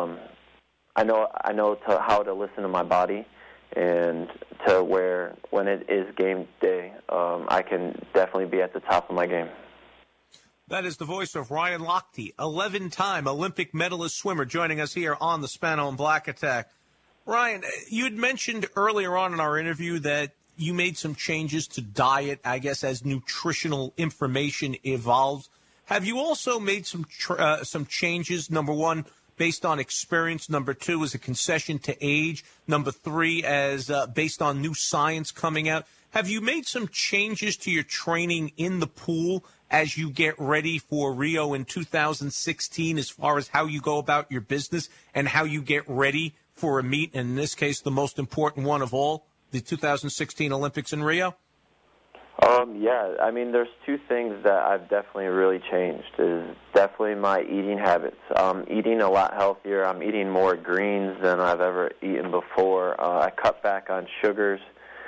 how to listen to my body, and to where when it is game day, I can definitely be at the top of my game. That is the voice of Ryan Lochte, 11-time Olympic medalist swimmer, joining us here on the Spano and Black Attack. Ryan, you had mentioned earlier on in our interview that you made some changes to diet, I guess, as nutritional information evolves. Have you also made some changes, number one, based on experience, number two, as a concession to age, number three, as based on new science coming out? Have you made some changes to your training in the pool as you get ready for Rio in 2016, as far as how you go about your business and how you get ready for a meet, and in this case, the most important one of all, the 2016 Olympics in Rio? Yeah, I mean, there's two things that I've definitely really changed. Is definitely my eating habits. I'm eating a lot healthier. I'm eating more greens than I've ever eaten before. I cut back on sugars,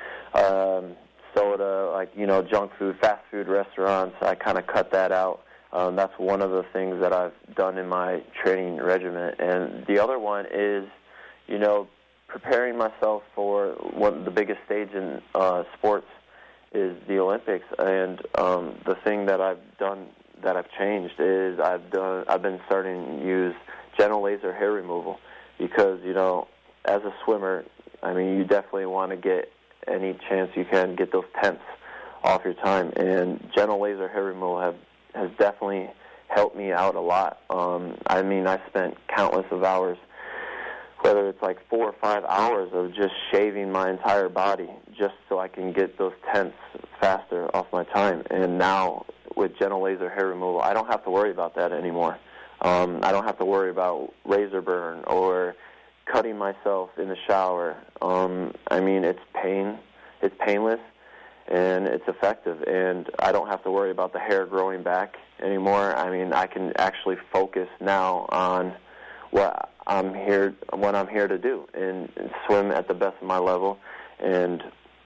soda, junk food, fast food restaurants. I kind of cut that out. That's one of the things that I've done in my training regimen. And the other one is, preparing myself for the biggest stage in sports is the Olympics. And the thing that I've done, that I've changed, is I've been starting to use Gentle Laser hair removal, because as a swimmer, I mean, you definitely want to get any chance you can get those tenths off your time, and Gentle Laser hair removal has definitely helped me out a lot. I mean, I spent countless of hours, whether it's like 4 or 5 hours of just shaving my entire body just so I can get those tenths faster off my time. And now with Gentle Laser hair removal, I don't have to worry about that anymore. I don't have to worry about razor burn or cutting myself in the shower. I mean, it's painless, and it's effective, and I don't have to worry about the hair growing back anymore. I mean, I can actually focus now on what I'm here to do, and swim at the best of my level. And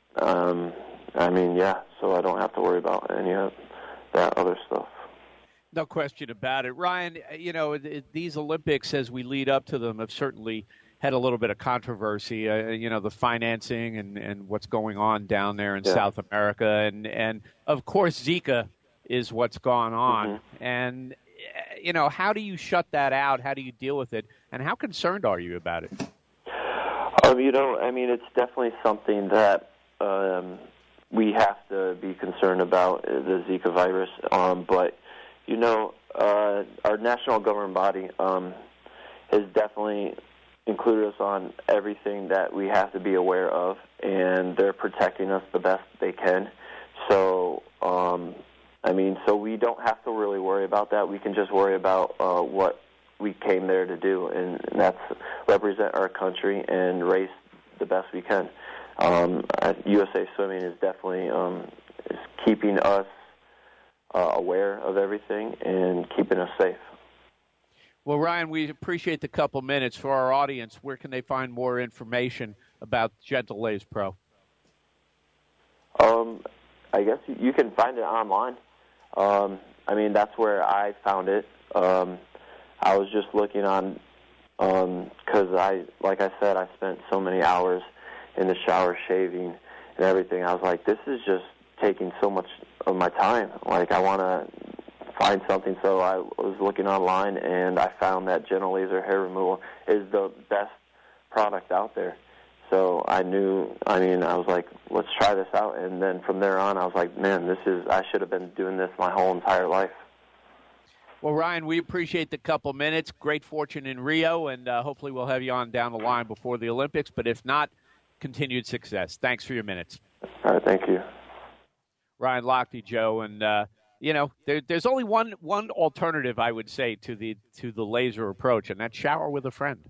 so I don't have to worry about any of that other stuff. No question about it. Ryan, these Olympics, as we lead up to them, have certainly had a little bit of controversy, the financing and what's going on down there in South America. And of course, Zika is what's gone on. Mm-hmm. And, how do you shut that out? How do you deal with it? And how concerned are you about it? It's definitely something that we have to be concerned about, the Zika virus. But, our national governing body has definitely included us on everything that we have to be aware of, and they're protecting us the best they can. So, so we don't have to really worry about that. We can just worry about what we came there to do, and that's represent our country and race the best we can. USA Swimming is definitely is keeping us aware of everything and keeping us safe. Well, Ryan, we appreciate the couple minutes. For our audience, where can they find more information about Gentle Lace Pro? I guess you can find it online. That's where I found it. I was just looking on, because like I said, I spent so many hours in the shower shaving and everything. I was like, this is just taking so much of my time. Like, I want to find something. So I was looking online, and I found that Gentle Laser hair removal is the best product out there. So I was like, let's try this out. And then from there on, I was like, man, I should have been doing this my whole entire life. Well, Ryan, we appreciate the couple minutes. Great fortune in Rio, and hopefully we'll have you on down the line before the Olympics. But if not, continued success. Thanks for your minutes. All right, thank you. Ryan Lochte, Joe, and there's only one alternative, I would say, to the laser approach, and that's shower with a friend.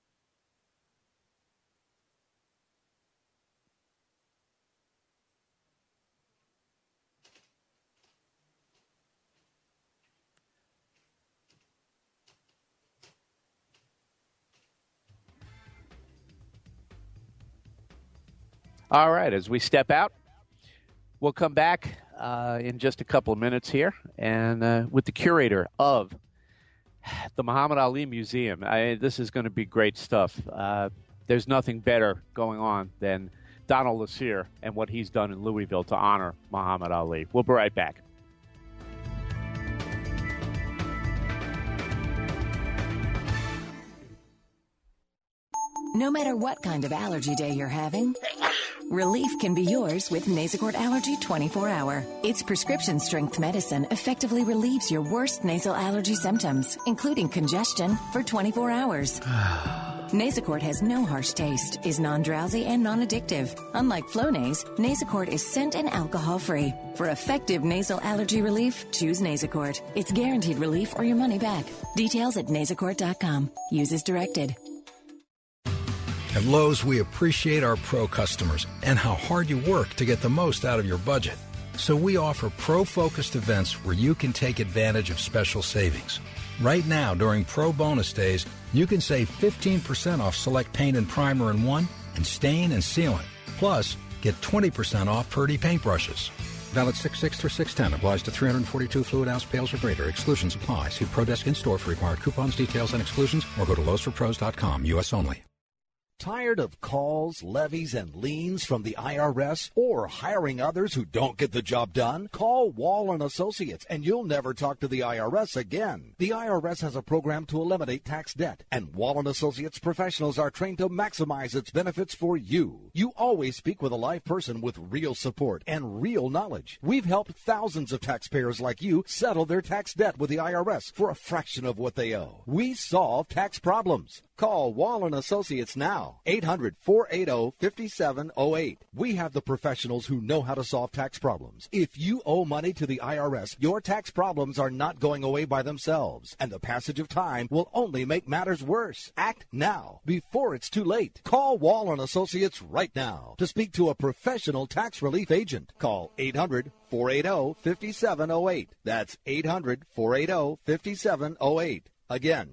All right, as we step out, we'll come back in just a couple of minutes here, and with the curator of the Muhammad Ali Museum. This is going to be great stuff. There's nothing better going on than Donald Lassere and what he's done in Louisville to honor Muhammad Ali. We'll be right back. No matter what kind of allergy day you're having, relief can be yours with Nasacort Allergy 24-Hour. Its prescription-strength medicine effectively relieves your worst nasal allergy symptoms, including congestion, for 24 hours. Nasacort has no harsh taste, is non-drowsy and non-addictive. Unlike Flonase, Nasacort is scent and alcohol-free. For effective nasal allergy relief, choose Nasacort. It's guaranteed relief or your money back. Details at nasacort.com. Use as directed. At Lowe's, we appreciate our pro customers and how hard you work to get the most out of your budget. So we offer pro-focused events where you can take advantage of special savings. Right now, during Pro Bonus Days, you can save 15% off select paint and primer in one and stain and sealant. Plus, get 20% off Purdy paintbrushes. Valid 6/6 through 6/10. Applies to 342 fluid ounce pails or greater. Exclusions apply. See ProDesk in-store for required coupons, details, and exclusions, or go to lowesforpros.com. U.S. only. Tired of calls, levies, and liens from the IRS, or hiring others who don't get the job done? Call Wall & Associates, and you'll never talk to the IRS again. The IRS has a program to eliminate tax debt, and Wall & Associates professionals are trained to maximize its benefits for you. You always speak with a live person with real support and real knowledge. We've helped thousands of taxpayers like you settle their tax debt with the IRS for a fraction of what they owe. We solve tax problems. Call Wall & Associates now, 800-480-5708. We have the professionals who know how to solve tax problems. If you owe money to the IRS, your tax problems are not going away by themselves, and the passage of time will only make matters worse. Act now, before it's too late. Call Wall & Associates right now to speak to a professional tax relief agent. Call 800-480-5708. That's 800-480-5708. Again,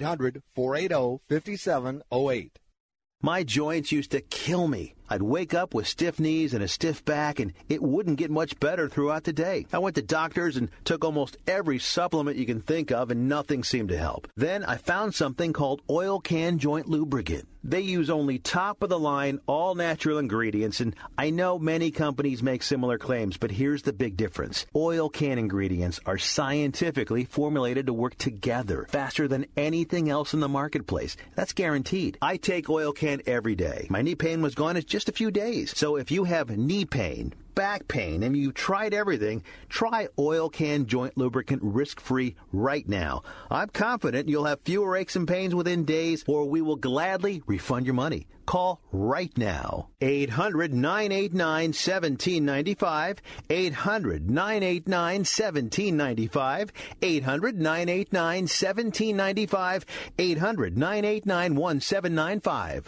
800-480-5708. My joints used to kill me. I'd wake up with stiff knees and a stiff back, and it wouldn't get much better throughout the day. I went to doctors and took almost every supplement you can think of, and nothing seemed to help. Then I found something called Oil Can Joint Lubricant. They use only top-of-the-line, all-natural ingredients, and I know many companies make similar claims, but here's the big difference. Oil Can ingredients are scientifically formulated to work together faster than anything else in the marketplace. That's guaranteed. I take Oil Can every day. My knee pain was gone in just a few days. So if you have knee pain, back pain and you've tried everything, try Oil Can Joint Lubricant risk-free right now. I'm confident you'll have fewer aches and pains within days, or we will gladly refund your money. Call right now. 800-989-1795. 800-989-1795. 800-989-1795. 800-989-1795.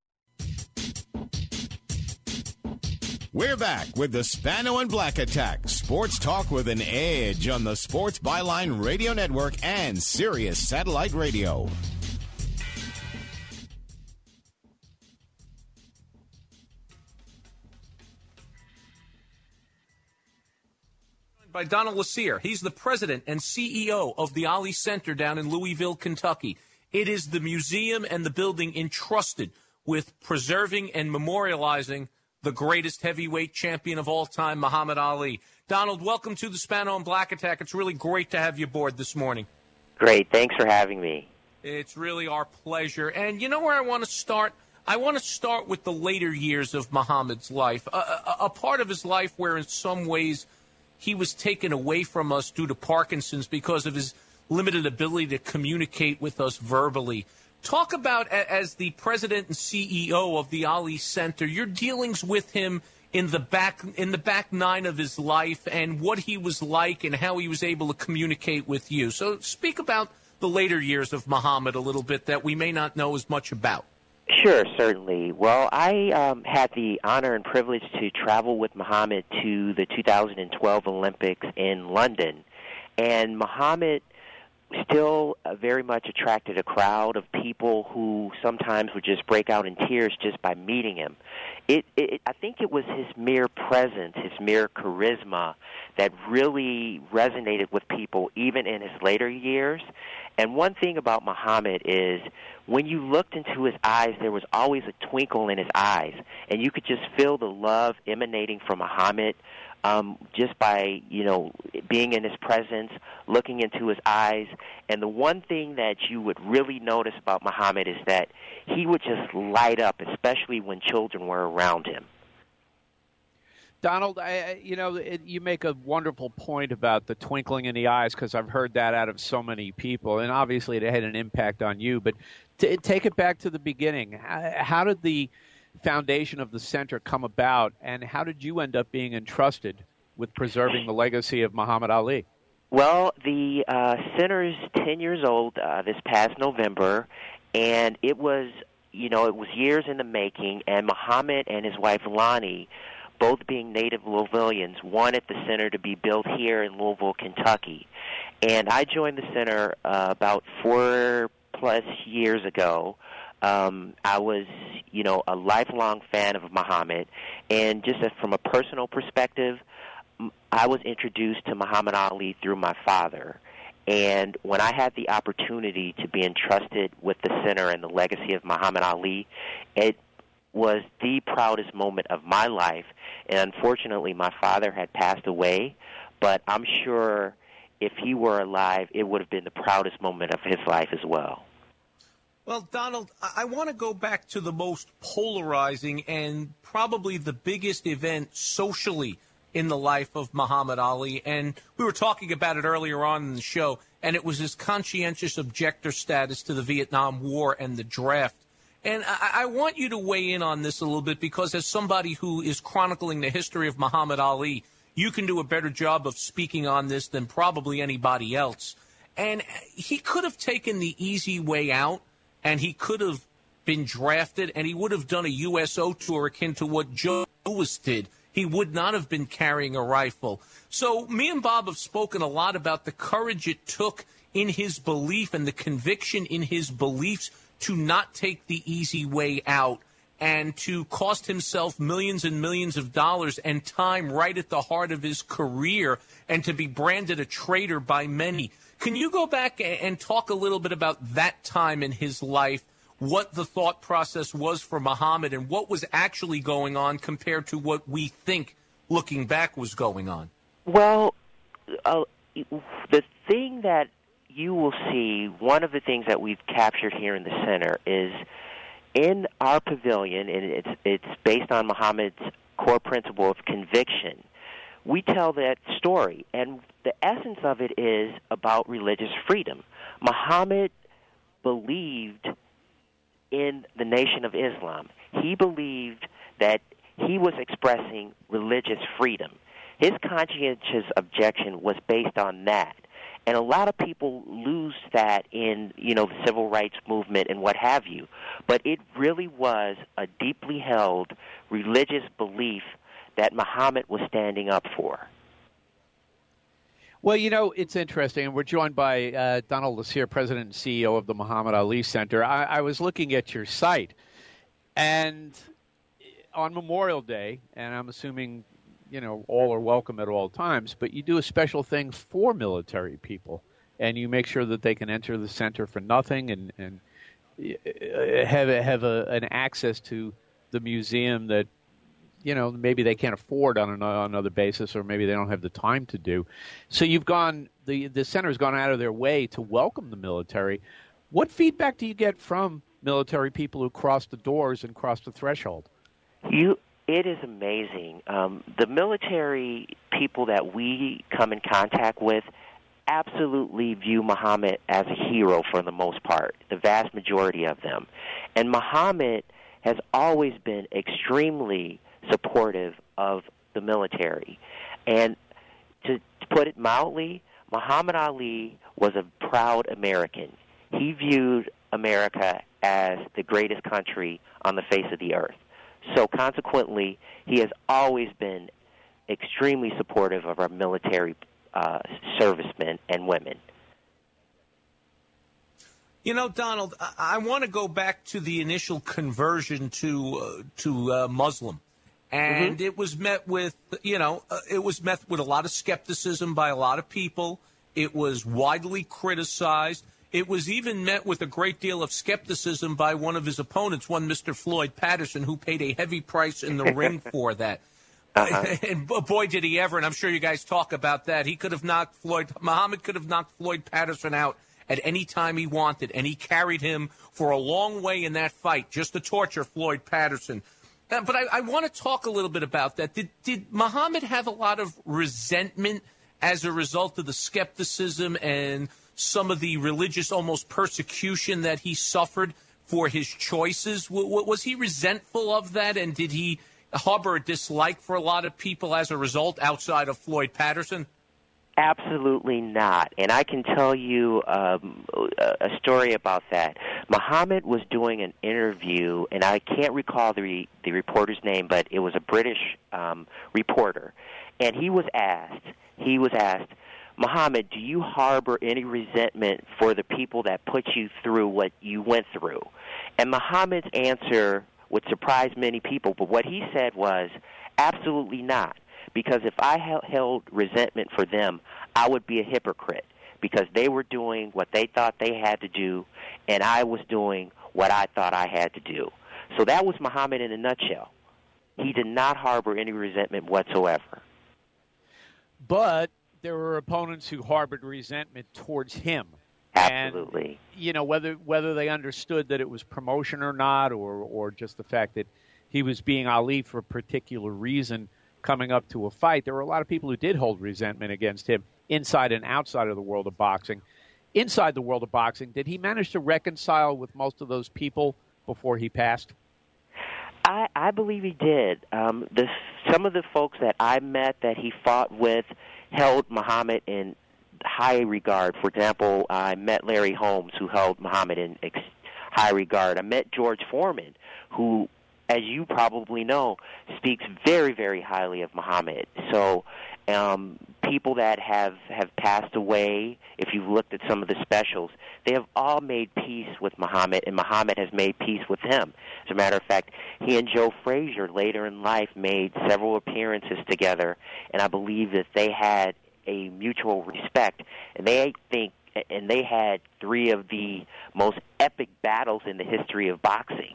We're back with the Spano and Black Attack. Sports talk with an edge on the Sports Byline Radio Network and Sirius Satellite Radio. By Donald Lassier. He's the president and CEO of the Ali Center down in Louisville, Kentucky. It is the museum and the building entrusted with preserving and memorializing the greatest heavyweight champion of all time, Muhammad Ali. Donald, welcome to the Spano and Black Attack. It's really great to have you aboard this morning. Great. Thanks for having me. It's really our pleasure. And you know where I want to start? I want to start with the later years of Muhammad's life, a part of his life where in some ways he was taken away from us due to Parkinson's because of his limited ability to communicate with us verbally. Talk about, as the president and CEO of the Ali Center, your dealings with him in the back nine of his life and what he was like and how he was able to communicate with you. So speak about the later years of Muhammad a little bit that we may not know as much about. Sure, certainly. Well, I had the honor and privilege to travel with Muhammad to the 2012 Olympics in London. And Muhammad still very much attracted a crowd of people who sometimes would just break out in tears just by meeting him. I think it was his mere presence, his mere charisma that really resonated with people even in his later years. And one thing about Muhammad is when you looked into his eyes, there was always a twinkle in his eyes. And you could just feel the love emanating from Muhammad just by, being in his presence, looking into his eyes. And the one thing that you would really notice about Muhammad is that he would just light up, especially when children were around him. Donald, you make a wonderful point about the twinkling in the eyes because I've heard that out of so many people, and obviously it had an impact on you. But take it back to the beginning. How did the foundation of the center come about, and how did you end up being entrusted with preserving the legacy of Muhammad Ali? Well, the center is 10 years old this past November, and it was years in the making, and Muhammad and his wife Lonnie, both being native Louisvillians, wanted the center to be built here in Louisville, Kentucky. And I joined the center about 4+ years ago. I was, a lifelong fan of Muhammad. And just from a personal perspective, I was introduced to Muhammad Ali through my father. And when I had the opportunity to be entrusted with the center and the legacy of Muhammad Ali, it was the proudest moment of my life. And unfortunately, my father had passed away, but I'm sure if he were alive, it would have been the proudest moment of his life as well. Well, Donald, I want to go back to the most polarizing and probably the biggest event socially in the life of Muhammad Ali. And we were talking about it earlier on in the show, and it was his conscientious objector status to the Vietnam War and the draft. And I want you to weigh in on this a little bit because as somebody who is chronicling the history of Muhammad Ali, you can do a better job of speaking on this than probably anybody else. And he could have taken the easy way out, and he could have been drafted, and he would have done a USO tour akin to what Joe Louis did. He would not have been carrying a rifle. So me and Bob have spoken a lot about the courage it took in his belief and the conviction in his beliefs to not take the easy way out and to cost himself millions and millions of dollars and time right at the heart of his career and to be branded a traitor by many. Can you go back and talk a little bit about that time in his life, what the thought process was for Muhammad and what was actually going on compared to what we think, looking back, was going on? Well, the thing that you will see, one of the things that we've captured here in the center is in our pavilion, and it's based on Muhammad's core principle of conviction. We tell that story, and the essence of it is about religious freedom. Muhammad believed in the Nation of Islam. He believed that he was expressing religious freedom. His conscientious objection was based on that. And a lot of people lose that in, the civil rights movement and what have you. But it really was a deeply held religious belief that Muhammad was standing up for. Well, it's interesting, and we're joined by Donald Lasir, President and CEO of the Muhammad Ali Center. I was looking at your site, and on Memorial Day, and I'm assuming, all are welcome at all times, but you do a special thing for military people, and you make sure that they can enter the center for nothing and have an access to the museum that, maybe they can't afford on another basis, or maybe they don't have the time to do. So the center's gone out of their way to welcome the military. What feedback do you get from military people who cross the doors and cross the threshold? It is amazing. The military people that we come in contact with absolutely view Muhammad as a hero for the most part, the vast majority of them. And Muhammad has always been extremely supportive of the military. And to put it mildly, Muhammad Ali was a proud American. He viewed America as the greatest country on the face of the earth. So consequently, he has always been extremely supportive of our military servicemen and women. Donald, I want to go back to the initial conversion to Muslim. And it was met with, it was met with a lot of skepticism by a lot of people. It was widely criticized. It was even met with a great deal of skepticism by one of his opponents, one Mr. Floyd Patterson, who paid a heavy price in the ring for that. And boy, did he ever, and I'm sure you guys talk about that. Muhammad could have knocked Floyd Patterson out at any time he wanted, and he carried him for a long way in that fight just to torture Floyd Patterson. But I want to talk a little bit about that. Did Muhammad have a lot of resentment as a result of the skepticism and some of the religious almost persecution that he suffered for his choices? Was he resentful of that, and did he harbor a dislike for a lot of people as a result outside of Floyd Patterson? Absolutely not. And I can tell you a story about that. Muhammad was doing an interview, and I can't recall the reporter's name, but it was a British reporter. And he was asked, Muhammad, do you harbor any resentment for the people that put you through what you went through? And Muhammad's answer would surprise many people, but what he said was, absolutely not. Because if I held resentment for them, I would be a hypocrite, because they were doing what they thought they had to do, and I was doing what I thought I had to do. So that was Muhammad in a nutshell. He did not harbor any resentment whatsoever. But there were opponents who harbored resentment towards him. Absolutely. And, whether they understood that it was promotion or not, or just the fact that he was being Ali for a particular reason coming up to a fight, there were a lot of people who did hold resentment against him inside and outside of the world of boxing. Inside the world of boxing, did he manage to reconcile with most of those people before he passed? I believe he did. Some of the folks that I met that he fought with held Muhammad in high regard. For example, I met Larry Holmes, who held Muhammad in high regard. I met George Foreman, who, as you probably know, speaks very, very highly of Muhammad. So people that have passed away, if you've looked at some of the specials, they have all made peace with Muhammad, and Muhammad has made peace with him. As a matter of fact, he and Joe Frazier later in life made several appearances together, and I believe that they had a mutual respect, and they had three of the most epic battles in the history of boxing.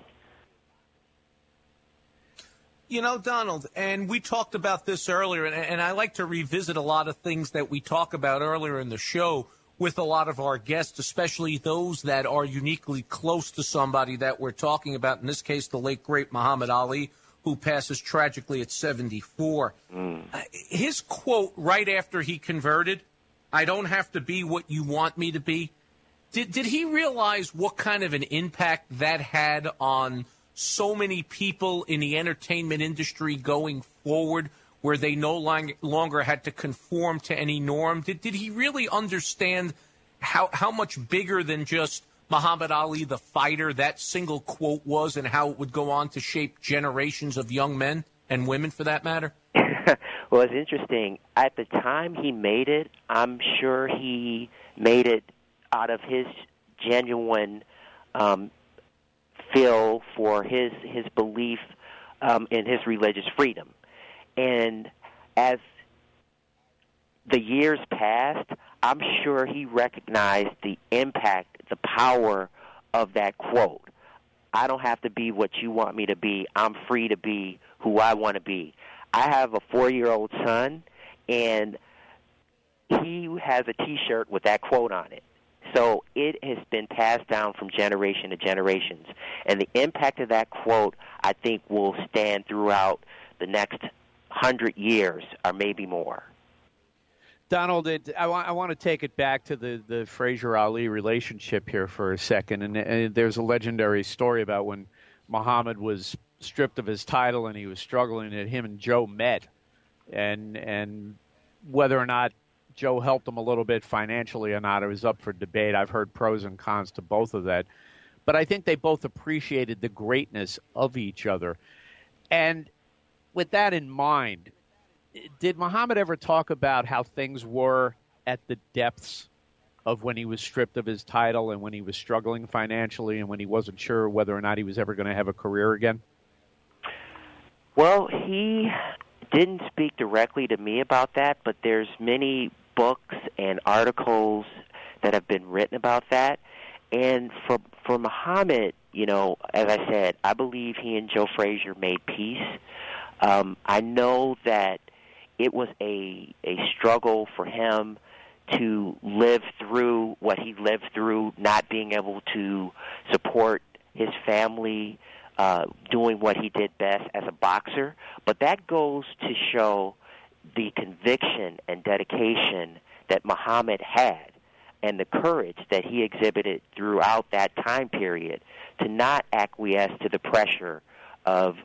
Donald, and we talked about this earlier, and I like to revisit a lot of things that we talk about earlier in the show with a lot of our guests, especially those that are uniquely close to somebody that we're talking about, in this case, the late, great Muhammad Ali, who passes tragically at 74. His quote right after he converted, "I don't have to be what you want me to be." Did he realize what kind of an impact that had on so many people in the entertainment industry going forward, where they no longer had to conform to any norm? Did he really understand how much bigger than just Muhammad Ali, the fighter, that single quote was, and how it would go on to shape generations of young men and women, for that matter? Well, it's interesting. At the time he made it, I'm sure he made it out of his genuine feel for his belief in his religious freedom. And as the years passed, I'm sure he recognized the impact, the power of that quote. I don't have to be what you want me to be. I'm free to be who I want to be. I have a 4-year-old son, and he has a T-shirt with that quote on it. So it has been passed down from generation to generations. And the impact of that quote, I think, will stand throughout the next 100 years or maybe more. Donald, I want to take it back to the Frazier-Ali relationship here for a second. And there's a legendary story about when Muhammad was stripped of his title and he was struggling, that him and Joe met. And whether or not Joe helped him a little bit financially or not, it was up for debate. I've heard pros and cons to both of that. But I think they both appreciated the greatness of each other. And with that in mind, did Muhammad ever talk about how things were at the depths of when he was stripped of his title and when he was struggling financially and when he wasn't sure whether or not he was ever going to have a career again? Well, he didn't speak directly to me about that, but there's many books and articles that have been written about that. And for Muhammad, you know, as I said, I believe he and Joe Frazier made peace. I know that it was a struggle for him to live through what he lived through, not being able to support his family, doing what he did best as a boxer. But that goes to show the conviction and dedication that Muhammad had and the courage that he exhibited throughout that time period to not acquiesce to the pressure of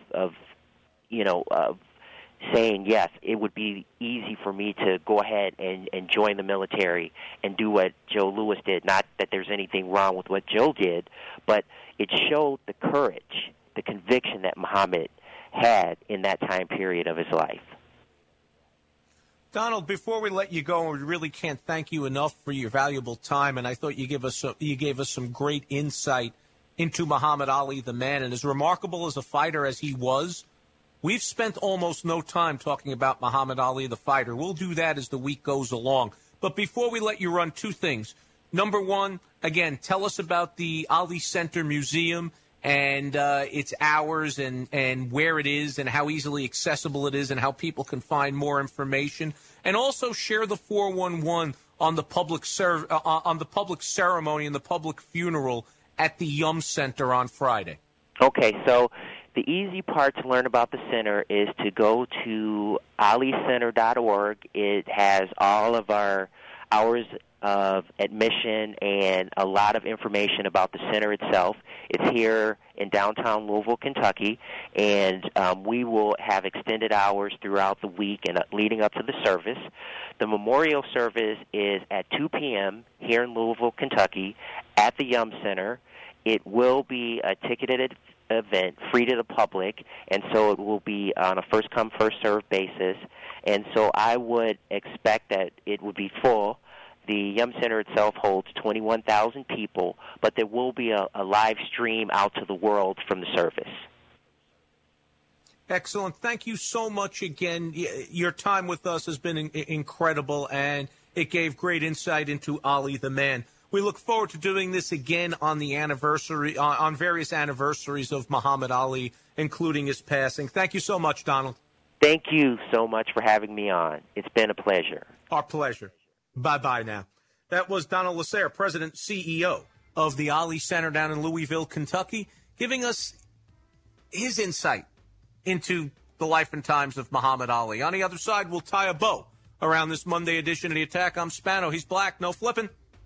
saying, yes, it would be easy for me to go ahead and join the military and do what Joe Louis did. Not that there's anything wrong with what Joe did, but it showed the courage, the conviction that Muhammad had in that time period of his life. Donald, before we let you go, we really can't thank you enough for your valuable time, and I thought you gave us some great insight into Muhammad Ali, the man. And as remarkable as a fighter as he was, we've spent almost no time talking about Muhammad Ali, the fighter. We'll do that as the week goes along. But before we let you run, two things. Number one, again, tell us about the Ali Center Museum and its hours and where it is and how easily accessible it is and how people can find more information. And also share the 411 on the public ceremony and the public funeral at the Yum Center on Friday. Okay, so the easy part to learn about the center is to go to alicenter.org. It has all of our hours of admission and a lot of information about the center itself. It's here in downtown Louisville, Kentucky, and we will have extended hours throughout the week and leading up to the service. The memorial service is at 2 p.m. here in Louisville, Kentucky at the Yum Center. It will be a ticketed event, free to the public, and so it will be on a first-come, first-served basis. And so I would expect that it would be full. The Yum Center itself holds 21,000 people, but there will be a live stream out to the world from the service. Excellent. Thank you so much again. Your time with us has been incredible, and it gave great insight into Ali the man. We look forward to doing this again on the anniversary, on various anniversaries of Muhammad Ali, including his passing. Thank you so much, Donald. Thank you so much for having me on. It's been a pleasure. Our pleasure. Bye-bye now. That was Donald Lasser, President CEO of the Ali Center down in Louisville, Kentucky, giving us his insight into the life and times of Muhammad Ali. On the other side, we'll tie a bow around this Monday edition of The Attack. I'm Spano. He's Black. No flipping.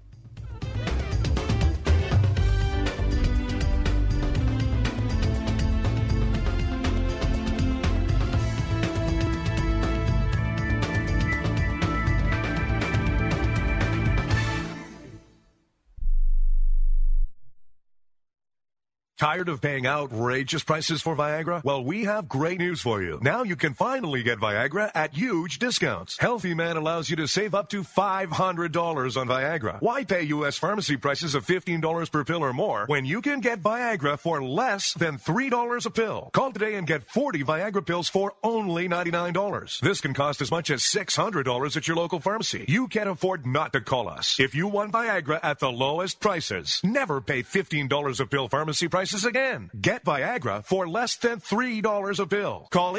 Tired of paying outrageous prices for Viagra? Well, we have great news for you. Now you can finally get Viagra at huge discounts. Healthy Man allows you to save up to $500 on Viagra. Why pay U.S. pharmacy prices of $15 per pill or more when you can get Viagra for less than $3 a pill? Call today and get 40 Viagra pills for only $99. This can cost as much as $600 at your local pharmacy. You can't afford not to call us. If you want Viagra at the lowest prices, never pay $15 a pill pharmacy prices again. Get Viagra for less than $3 a pill. Call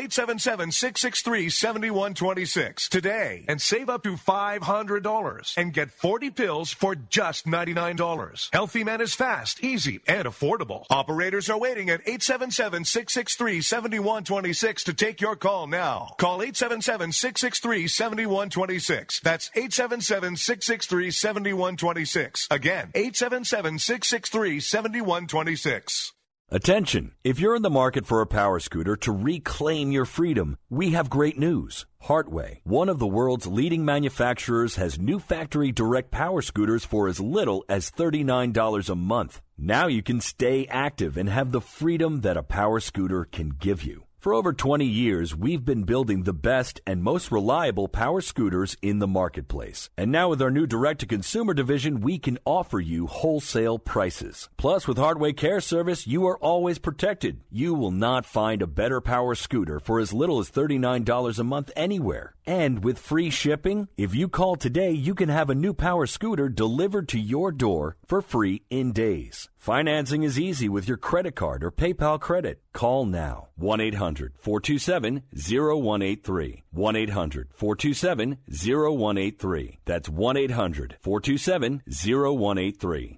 877-663-7126 today and save up to $500 and get 40 pills for just $99. Healthy Man is fast, easy, and affordable. Operators are waiting at 877-663-7126 to take your call now. Call 877-663-7126. That's 877-663-7126. Again, 877-663-7126. Attention! If you're in the market for a power scooter to reclaim your freedom, we have great news. Hartway, one of the world's leading manufacturers, has new factory direct power scooters for as little as $39 a month. Now you can stay active and have the freedom that a power scooter can give you. For over 20 years, we've been building the best and most reliable power scooters in the marketplace. And now with our new direct-to-consumer division, we can offer you wholesale prices. Plus, with Hardway Care Service, you are always protected. You will not find a better power scooter for as little as $39 a month anywhere. And with free shipping, if you call today, you can have a new power scooter delivered to your door for free in days. Financing is easy with your credit card or PayPal credit. Call now. 1-800-427-0183. 1-800-427-0183. That's 1-800-427-0183.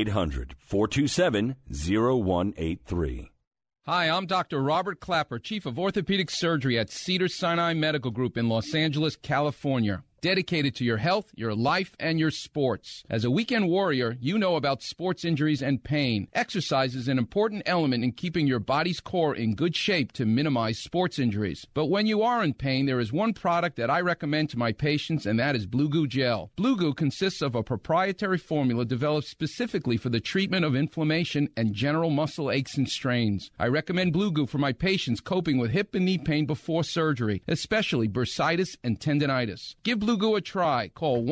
1-800-427-0183. Hi, I'm Dr. Robert Clapper, Chief of Orthopedic Surgery at Cedars-Sinai Medical Group in Los Angeles, California. Dedicated to your health, your life, and your sports. As a weekend warrior, you know about sports injuries and pain. Exercise is an important element in keeping your body's core in good shape to minimize sports injuries. But when you are in pain, there is one product that I recommend to my patients, and that is Blue Goo Gel. Blue Goo consists of a proprietary formula developed specifically for the treatment of inflammation and general muscle aches and strains. I recommend Blue Goo for my patients coping with hip and knee pain before surgery, especially bursitis and tendinitis. Give Blue Goo a try. Call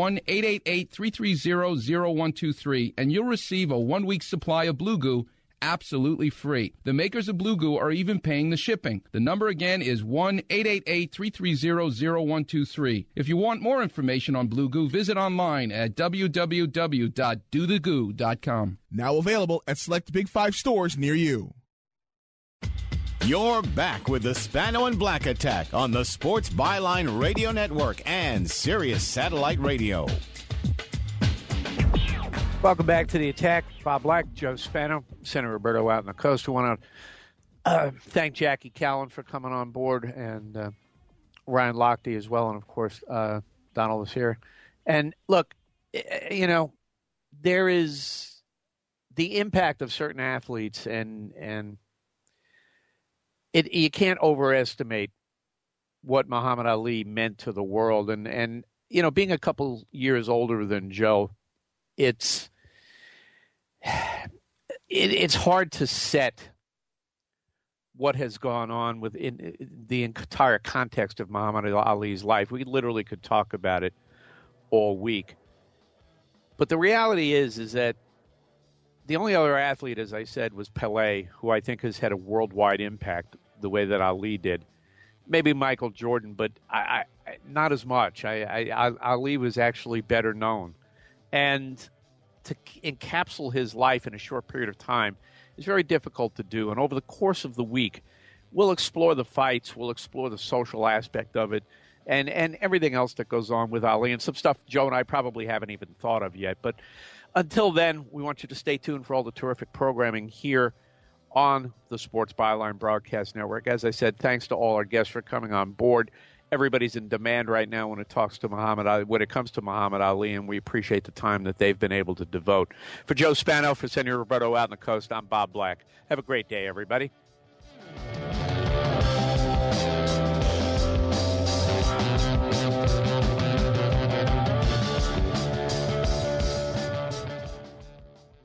1-888-330-0123 and you'll receive a 1-week supply of Blue Goo absolutely free. The makers of Blue Goo are even paying the shipping. The number again is 1-888-330-0123. If you want more information on Blue Goo, visit online at www.dothegoo.com. Now available at select Big 5 stores near you. You're back with the Spano and Black Attack on the Sports Byline Radio Network and Sirius Satellite Radio. Welcome back to the Attack. Bob Black, Joe Spano, Senator Roberto out on the coast. We want to thank Jackie Callan for coming on board and Ryan Lochte as well. And, of course, Donald is here. And, look, you know, there is the impact of certain athletes and you can't overestimate what Muhammad Ali meant to the world. And you know, being a couple years older than Joe, it's hard to set what has gone on within the entire context of Muhammad Ali's life. We literally could talk about it all week. But the reality is that the only other athlete, as I said, was Pelé, who I think has had a worldwide impact the way that Ali did. Maybe Michael Jordan, but I not as much. Ali was actually better known. And to encapsulate his life in a short period of time is very difficult to do. And over the course of the week, we'll explore the fights, we'll explore the social aspect of it, and everything else that goes on with Ali, and some stuff Joe and I probably haven't even thought of yet. But until then, we want you to stay tuned for all the terrific programming here on the Sports Byline Broadcast Network. As I said, thanks to all our guests for coming on board. Everybody's in demand right now when it comes to Muhammad Ali, and we appreciate the time that they've been able to devote. For Joe Spano, for Senor Roberto out on the coast, I'm Bob Black. Have a great day, everybody.